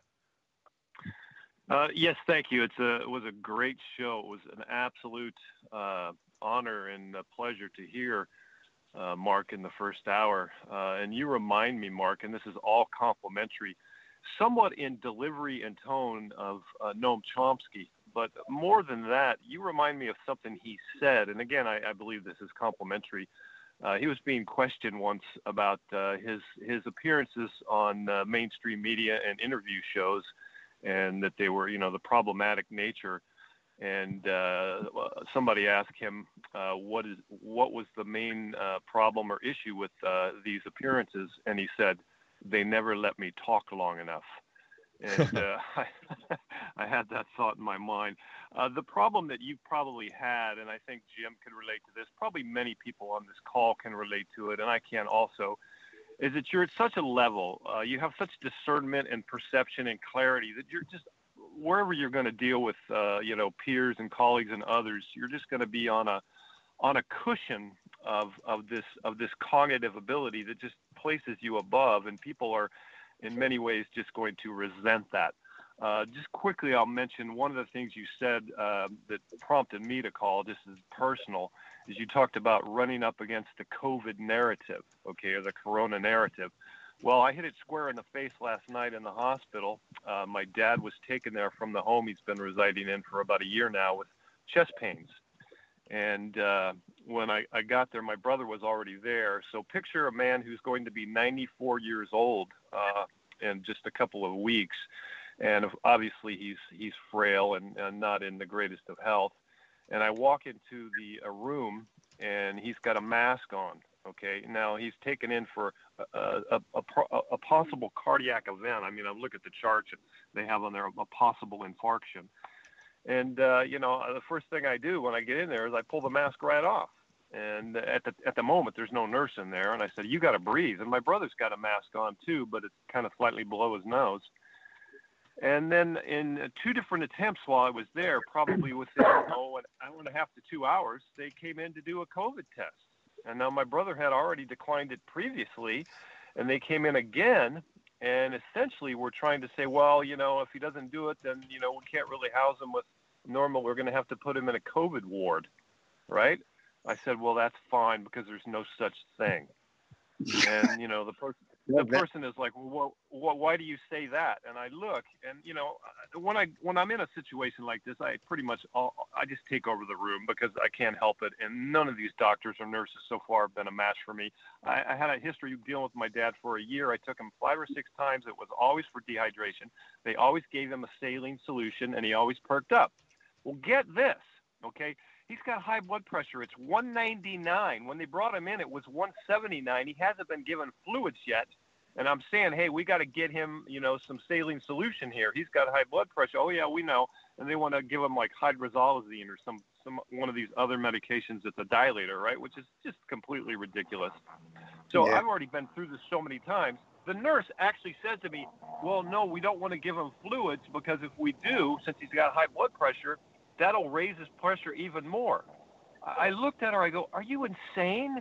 Uh, yes, thank you. It's a, it was a great show. It was an absolute uh, honor and a pleasure to hear uh, Mark in the first hour. Uh, and you remind me, Mark, and this is all complimentary, somewhat in delivery and tone of uh, Noam Chomsky. But more than that, you remind me of something he said. And again, I, I believe this is complimentary. Uh, he was being questioned once about uh, his his appearances on uh, mainstream media and interview shows, and that they were, you know, the problematic nature. And uh, somebody asked him uh, what is what was the main uh, problem or issue with uh, these appearances, and he said, "They never let me talk long enough." And uh, I, I had that thought in my mind. Uh, the problem that you've probably had, and I think Jim can relate to this, probably many people on this call can relate to it, and I can also, is that you're at such a level, uh, you have such discernment and perception and clarity that you're just, wherever you're going to deal with, uh, you know, peers and colleagues and others, you're just going to be on a, on a cushion of, of this, of this cognitive ability that just places you above, and people are, in many ways, just going to resent that. Uh, just quickly, I'll mention one of the things you said uh, that prompted me to call, just as personal, is you talked about running up against the COVID narrative, okay, or the corona narrative. Well, I hit it square in the face last night in the hospital. Uh, my dad was taken there from the home he's been residing in for about a year now with chest pains. And uh, when I, I got there, my brother was already there. So picture a man who's going to be ninety-four years old uh, in just a couple of weeks. And obviously he's he's frail and, and not in the greatest of health. And I walk into the a room, and he's got a mask on. Okay, now he's taken in for a, a, a, a, a possible cardiac event. I mean, I look at the charts, and they have on there a possible infarction. And, uh, you know, the first thing I do when I get in there is I pull the mask right off. And at the at the moment, there's no nurse in there. And I said, you got to breathe. And my brother's got a mask on, too, but it's kind of slightly below his nose. And then in two different attempts while I was there, probably within oh, an hour and a half to two hours, they came in to do a COVID test. And now my brother had already declined it previously, and they came in again. And essentially, we're trying to say, well, you know, if he doesn't do it, then, you know, we can't really house him with normal. We're going to have to put him in a COVID ward, right? I said, well, that's fine because there's no such thing. And, you know, the person the person is like, well, what, why do you say that? And I look, and, you know, when, I, when I'm in a situation like this, I pretty much, I'll, I just take over the room because I can't help it. And none of these doctors or nurses so far have been a match for me. I, I had a history of dealing with my dad for a year. I took him five or six times. It was always for dehydration. They always gave him a saline solution, and he always perked up. Well, get this, okay? He's got high blood pressure. It's one ninety-nine. When they brought him in, it was one seventy-nine. He hasn't been given fluids yet. And I'm saying, hey, we got to get him, you know, some saline solution here. He's got high blood pressure. Oh, yeah, we know. And they want to give him like hydrazolazine or some, some one of these other medications that's a dilator, right, which is just completely ridiculous. So yeah. I've already been through this so many times. The nurse actually said to me, well, no, we don't want to give him fluids because if we do, since he's got high blood pressure, that'll raise his pressure even more. I looked at her. I go, are you insane?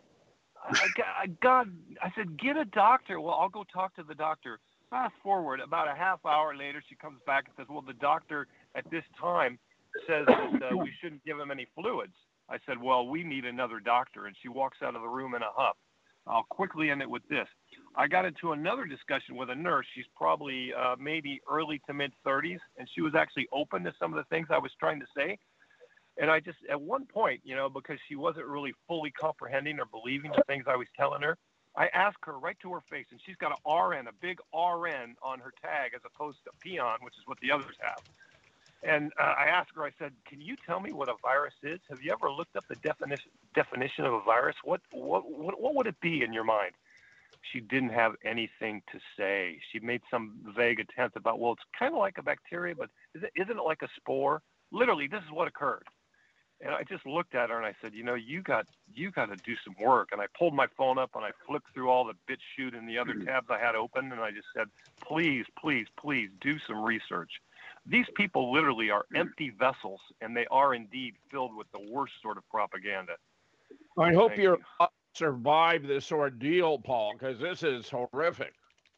I, God, I said, get a doctor. Well, I'll go talk to the doctor. Fast forward, about a half hour later, she comes back and says, well, the doctor at this time says that uh, we shouldn't give him any fluids. I said, well, we need another doctor. And she walks out of the room in a huff. I'll quickly end it with this. I got into another discussion with a nurse. She's probably uh, maybe early to mid thirties, and she was actually open to some of the things I was trying to say. And I just, at one point, you know, because she wasn't really fully comprehending or believing the things I was telling her, I asked her right to her face, and she's got an R N, a big R N on her tag as opposed to peon, which is what the others have. And uh, I asked her, I said, can you tell me what a virus is? Have you ever looked up the definition definition of a virus? What, what, what, what would it be in your mind? She didn't have anything to say. She made some vague attempt about, well, it's kind of like a bacteria, but is it, isn't it like a spore? Literally, this is what occurred. And I just looked at her and I said, you know, you got you got to do some work. And I pulled my phone up and I flipped through all the BitChute and the other tabs I had open. And I just said, please, please, please do some research. These people literally are empty vessels, and they are indeed filled with the worst sort of propaganda. I hope Thank you're you. survive this ordeal, Paul, because this is horrific.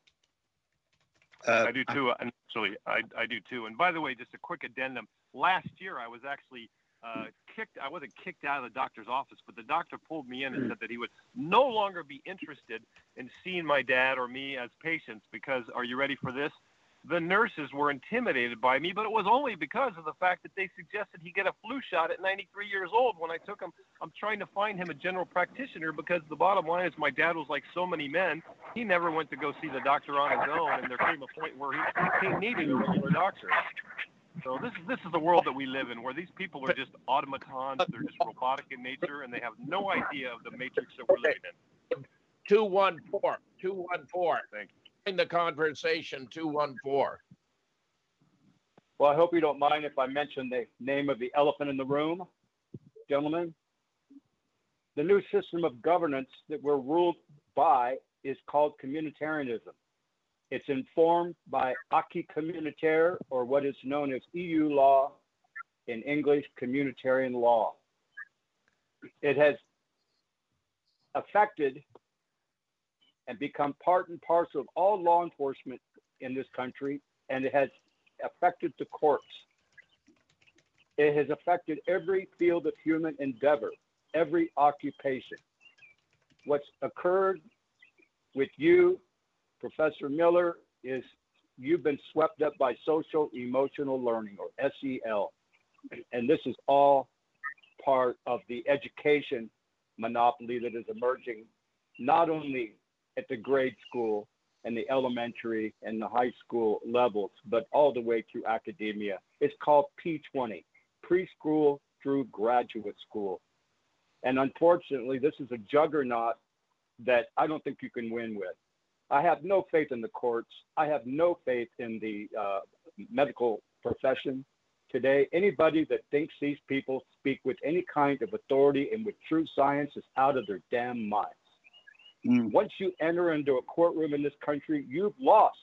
Uh, I do too. Actually, I, I do too. And by the way, just a quick addendum. Last year, I was actually uh, kicked. I wasn't kicked out of the doctor's office, but the doctor pulled me in and said that he would no longer be interested in seeing my dad or me as patients because, are you ready for this? The nurses were intimidated by me, but it was only because of the fact that they suggested he get a flu shot at ninety-three years old. When I took him, I'm trying to find him a general practitioner because the bottom line is my dad was like so many men. He never went to go see the doctor on his own, and there came a point where he, he needed a regular doctor. So this is this is the world that we live in, where these people are just automatons. They're just robotic in nature, and they have no idea of the matrix that we're living in. two one four, two one four. Thank you. In the conversation, two one four. Well, I hope you don't mind if I mention the name of the elephant in the room, gentlemen. The new system of governance that we're ruled by is called communitarianism. It's informed by acquis communautaire, or what is known as E U law, in English, communitarian law. It has affected and become part and parcel of all law enforcement in this country, and it has affected the courts. It has affected every field of human endeavor, every occupation. What's occurred with you, Professor Miller, is you've been swept up by social emotional learning, or S E L. And this is all part of the education monopoly that is emerging, not only at the grade school and the elementary and the high school levels, but all the way through academia. It's called P twenty, preschool through graduate school. And unfortunately, this is a juggernaut that I don't think you can win with. I have no faith in the courts. I have no faith in the uh, medical profession today. Anybody that thinks these people speak with any kind of authority and with true science is out of their damn minds. Mm. Once you enter into a courtroom in this country, you've lost.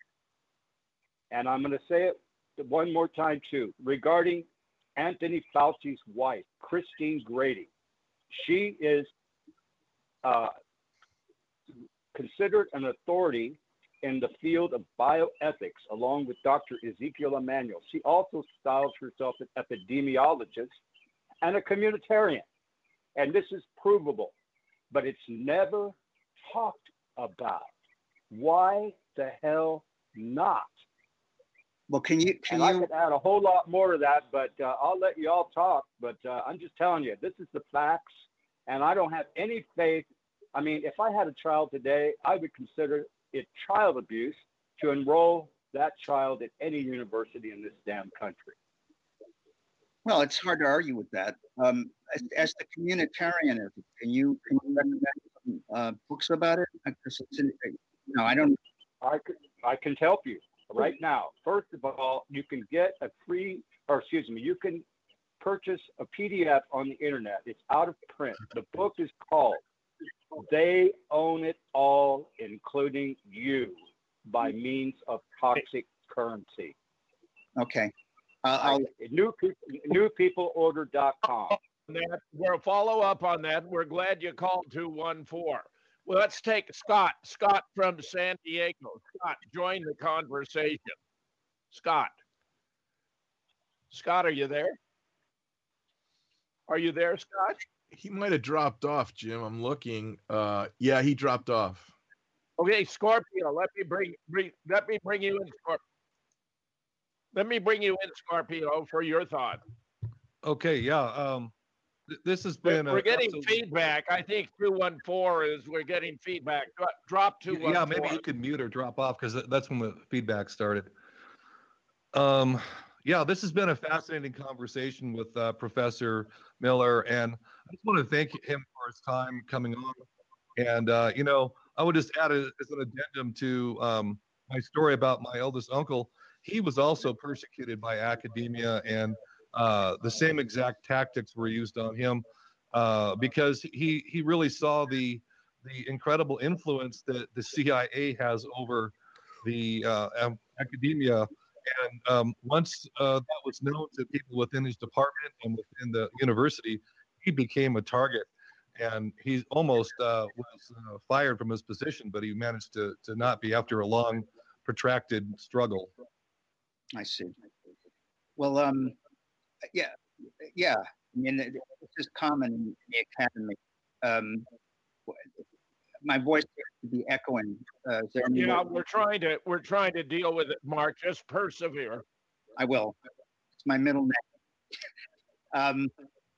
And I'm going to say it one more time, too, regarding Anthony Fauci's wife, Christine Grady. She is uh, considered an authority in the field of bioethics, along with Doctor Ezekiel Emanuel. She also styles herself an epidemiologist and a communitarian. And this is provable, but it's never talked about. Why the hell not? Well, can you? Can and you? I could add a whole lot more to that, but uh, I'll let you all talk. But uh, I'm just telling you, this is the facts, and I don't have any faith. I mean, if I had a child today, I would consider it child abuse to enroll that child at any university in this damn country. Well, it's hard to argue with that. Um, as, as the communitarianism, can you, can you recommend some uh, books about it? Because it's in, no, I don't. I can, I can help you right now. First of all, you can get a free, or excuse me, you can purchase a P D F on the internet. It's out of print. The book is called They Own It All, Including You, by means of toxic currency. Okay. Uh, I'll, new people, new people order dot com. That, we'll follow up on that. We're glad you called two one four. Well, let's take Scott. Scott from San Diego. Scott, join the conversation. Scott. Scott, are you there? Are you there, Scott? He might have dropped off, Jim. I'm looking. Uh, yeah, he dropped off. Okay, Scorpio. Let me bring, bring let me bring you in, Scorpio. Let me bring you in, Scorpio, for your thought. Okay, yeah. Um, th- this has been. We're, we're a, getting absolute... feedback. I think two one four is we're getting feedback. Drop two one four. Yeah, maybe you could mute or drop off because that's when the feedback started. Um, yeah, this has been a fascinating conversation with uh, Professor Miller, and I just want to thank him for his time coming on. And uh, you know, I would just add a, as an addendum to um, my story about my eldest uncle. He was also persecuted by academia, and uh, the same exact tactics were used on him uh, because he he really saw the the incredible influence that the C I A has over the uh, academia. And um, once uh, that was known to people within his department and within the university, he became a target. And he almost uh, was uh, fired from his position, but he managed to to not be after a long, protracted struggle. I see. Well, um, yeah, yeah. I mean, this is common in the academy. Um, my voice seems to be echoing. Uh, is there any yeah, way? we're trying to we're trying to deal with it, Mark. Just persevere. I will. It's my middle name. um,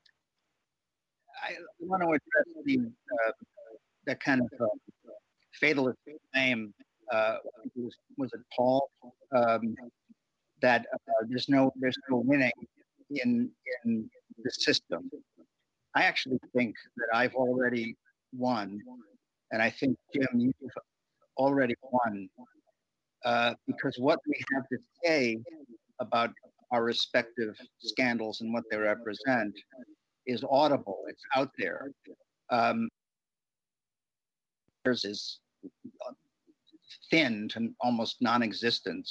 I want to address the uh, that kind of uh, fatalist name. Uh, was, was it Paul? Um, that uh, there's no there's no winning in in the system. I actually think that I've already won, and I think Jim, you've already won, uh, because what we have to say about our respective scandals and what they represent is audible. It's out there. Um, theirs is thin to almost non-existent.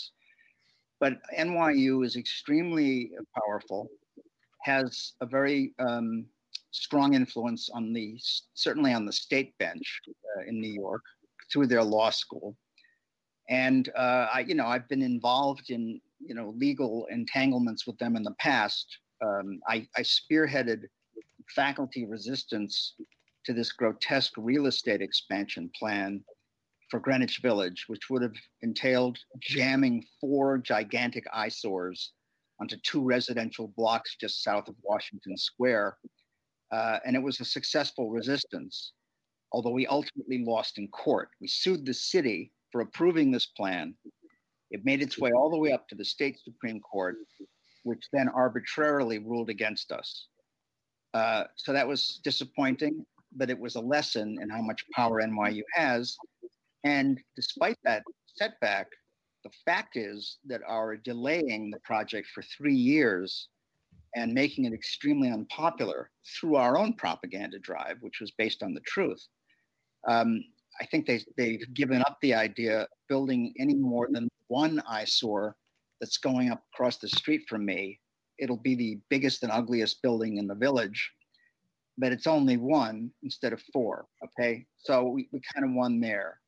But N Y U is extremely powerful, has a very um, strong influence on the, certainly on the state bench uh, in New York through their law school. And uh, I, you know, I've been involved in, you know, legal entanglements with them in the past. Um, I, I spearheaded faculty resistance to this grotesque real estate expansion plan for Greenwich Village, which would have entailed jamming four gigantic eyesores onto two residential blocks just south of Washington Square. Uh, and it was a successful resistance, although we ultimately lost in court. We sued the city for approving this plan. It made its way all the way up to the state Supreme Court, which then arbitrarily ruled against us. Uh, so that was disappointing, but it was a lesson in how much power N Y U has. And despite that setback, the fact is that our delaying the project for three years and making it extremely unpopular through our own propaganda drive, which was based on the truth, um, I think they, they've given up the idea of building any more than one eyesore that's going up across the street from me. It'll be the biggest and ugliest building in the village, but it's only one instead of four, okay? So we, we kind of won there.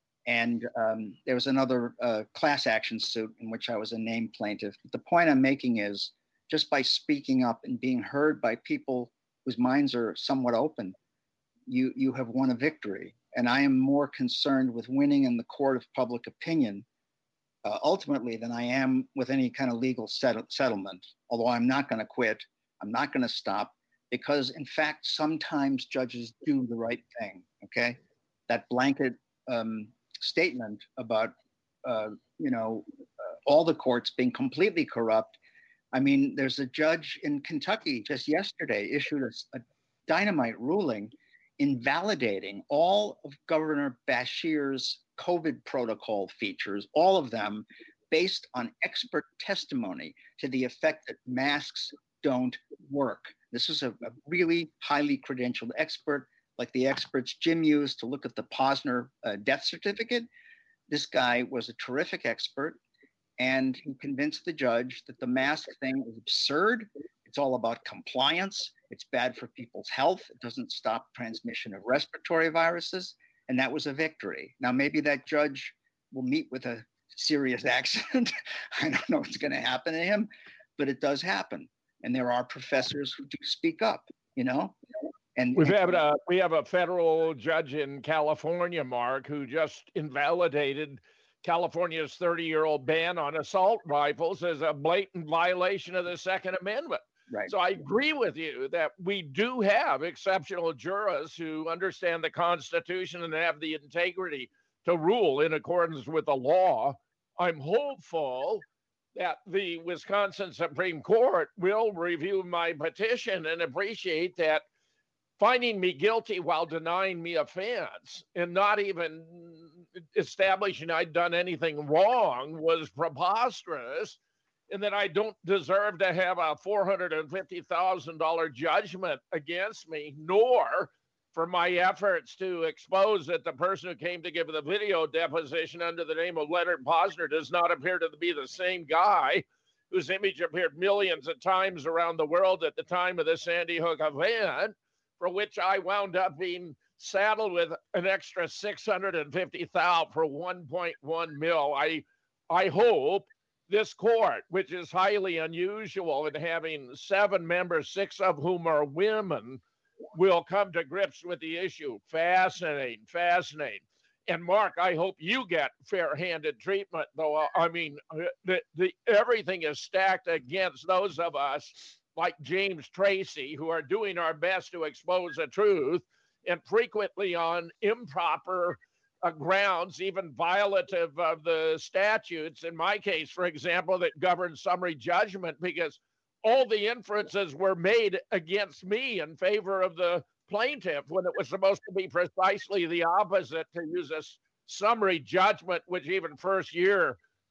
And um, there was another uh, class action suit in which I was a named plaintiff. But the point I'm making is just by speaking up and being heard by people whose minds are somewhat open, you, you have won a victory. And I am more concerned with winning in the court of public opinion uh, ultimately than I am with any kind of legal set- settlement. Although I'm not going to quit, I'm not going to stop, because in fact, sometimes judges do the right thing, okay? That blanket um, statement about, uh, you know, uh, all the courts being completely corrupt. I mean, there's a judge in Kentucky just yesterday issued a, a dynamite ruling invalidating all of Governor Bashir's COVID protocol features, all of them based on expert testimony to the effect that masks don't work. This is a, a really highly credentialed expert, like the experts Jim used to look at the Posner uh, death certificate. This guy was a terrific expert, and he convinced the judge that the mask thing is absurd. It's all about compliance. It's bad for people's health. It doesn't stop transmission of respiratory viruses. And that was a victory. Now, maybe that judge will meet with a serious accident. I don't know what's going to happen to him, but it does happen. And there are professors who do speak up, you know? And We've and, had a, we have a federal judge in California, Mark, who just invalidated California's thirty-year-old ban on assault rifles as a blatant violation of the Second Amendment. Right. So I agree with you that we do have exceptional jurists who understand the Constitution and have the integrity to rule in accordance with the law. I'm hopeful that the Wisconsin Supreme Court will review my petition and appreciate that finding me guilty while denying me offense and not even establishing I'd done anything wrong was preposterous, and that I don't deserve to have a four hundred fifty thousand dollars judgment against me, nor for my efforts to expose that the person who came to give the video deposition under the name of Leonard Posner does not appear to be the same guy whose image appeared millions of times around the world at the time of the Sandy Hook event, for which I wound up being saddled with an extra six hundred fifty thousand dollars for one point one mil. I, I hope this court, which is highly unusual in having seven members, six of whom are women, will come to grips with the issue. Fascinating, fascinating. And Mark, I hope you get fair-handed treatment, though. I mean, the, the, everything is stacked against those of us like James Tracy, who are doing our best to expose the truth, and frequently on improper uh, grounds, even violative of the statutes, in my case, for example, that govern summary judgment, because all the inferences were made against me in favor of the plaintiff when it was supposed to be precisely the opposite, to use a summary judgment, which even first year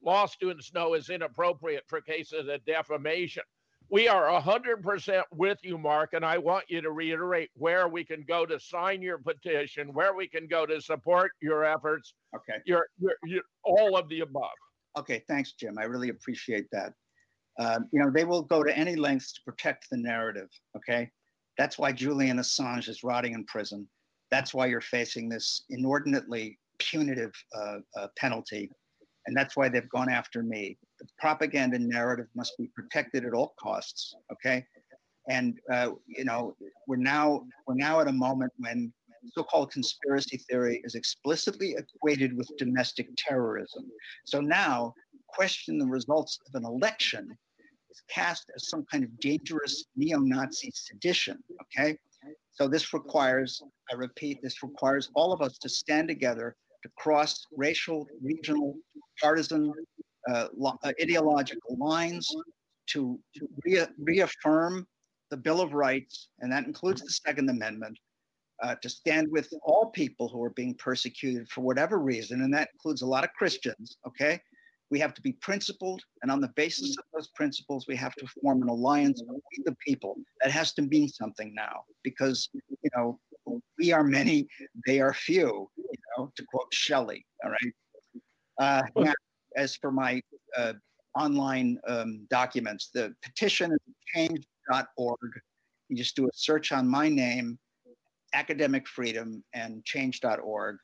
law students know is inappropriate for cases of defamation. We are one hundred percent with you, Mark, and I want you to reiterate where we can go to sign your petition, where we can go to support your efforts, Okay. your, your, your all of the above. Okay, thanks, Jim. I really appreciate that. Um, you know, they will go to any lengths to protect the narrative, okay? That's why Julian Assange is rotting in prison. That's why you're facing this inordinately punitive uh, uh, penalty. And that's why they've gone after me. The propaganda narrative must be protected at all costs, okay? And, uh, you know, we're now, we're now at a moment when so-called conspiracy theory is explicitly equated with domestic terrorism. So now, question the results of an election is cast as some kind of dangerous neo-Nazi sedition, okay? So this requires, I repeat, this requires all of us to stand together to cross racial, regional, partisan, uh, lo- uh, ideological lines, to, to re- reaffirm the Bill of Rights, and that includes the Second Amendment, uh, to stand with all people who are being persecuted for whatever reason, and that includes a lot of Christians, okay? We have to be principled, and on the basis of those principles, we have to form an alliance with the people. That has to mean something now, because, you know, we are many, they are few, you know, to quote Shelley, all right? Uh, now, as for my uh, online um, documents, the petition is change dot org. You just do a search on my name, Academic Freedom, and change dot org.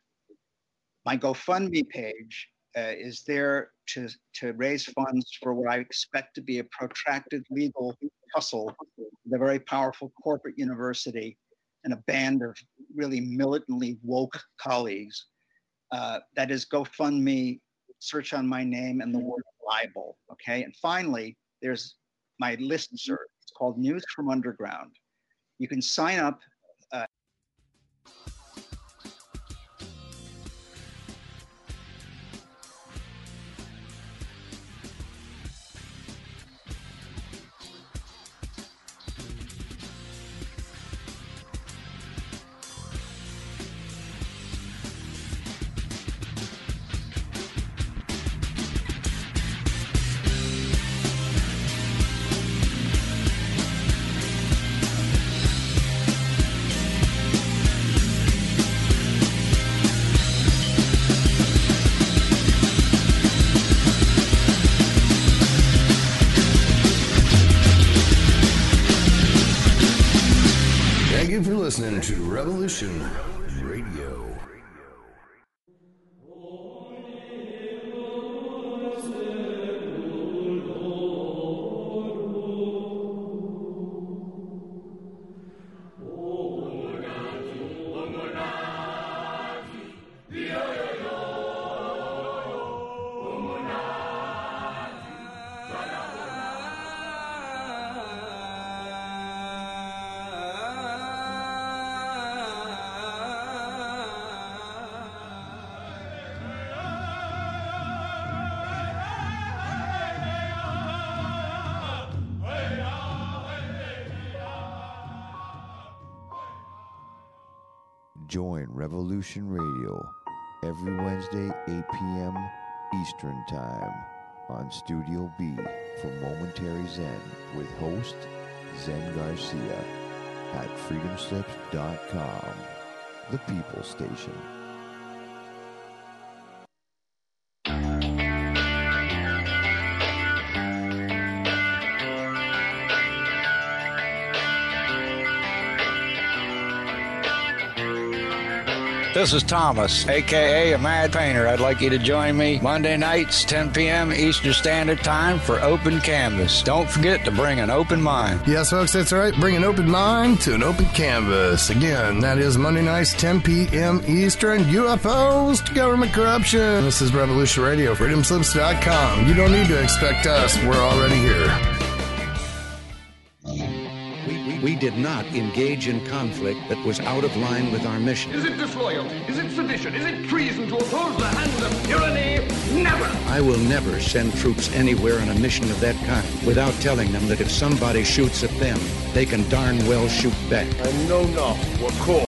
My GoFundMe page uh, is there to, to raise funds for what I expect to be a protracted legal tussle with a very powerful corporate university and a band of really militantly woke colleagues. Uh, that is GoFundMe, search on my name and the word libel, okay? And finally, there's my listserv. It's called News from Underground. You can sign up. Uh, Thank you for listening to Revolution Radio. Join Revolution Radio every Wednesday, eight p.m. Eastern Time on Studio B for Momentary Zen with host Zen Garcia at freedom slips dot com, the People Station. This is Thomas, a k a. a Mad Painter. I'd like you to join me Monday nights, ten p.m. Eastern Standard Time for Open Canvas. Don't forget to bring an open mind. Yes, folks, that's right. Bring an open mind to an open canvas. Again, that is Monday nights, ten p.m. Eastern. U F Os to government corruption. This is Revolution Radio, freedom slips dot com. You don't need to expect us. We're already here. We did not engage in conflict that was out of line with our mission. Is it disloyalty? Is it sedition? Is it treason to oppose the hands of tyranny? Never! I will never send troops anywhere on a mission of that kind without telling them that if somebody shoots at them, they can darn well shoot back. I know not what cause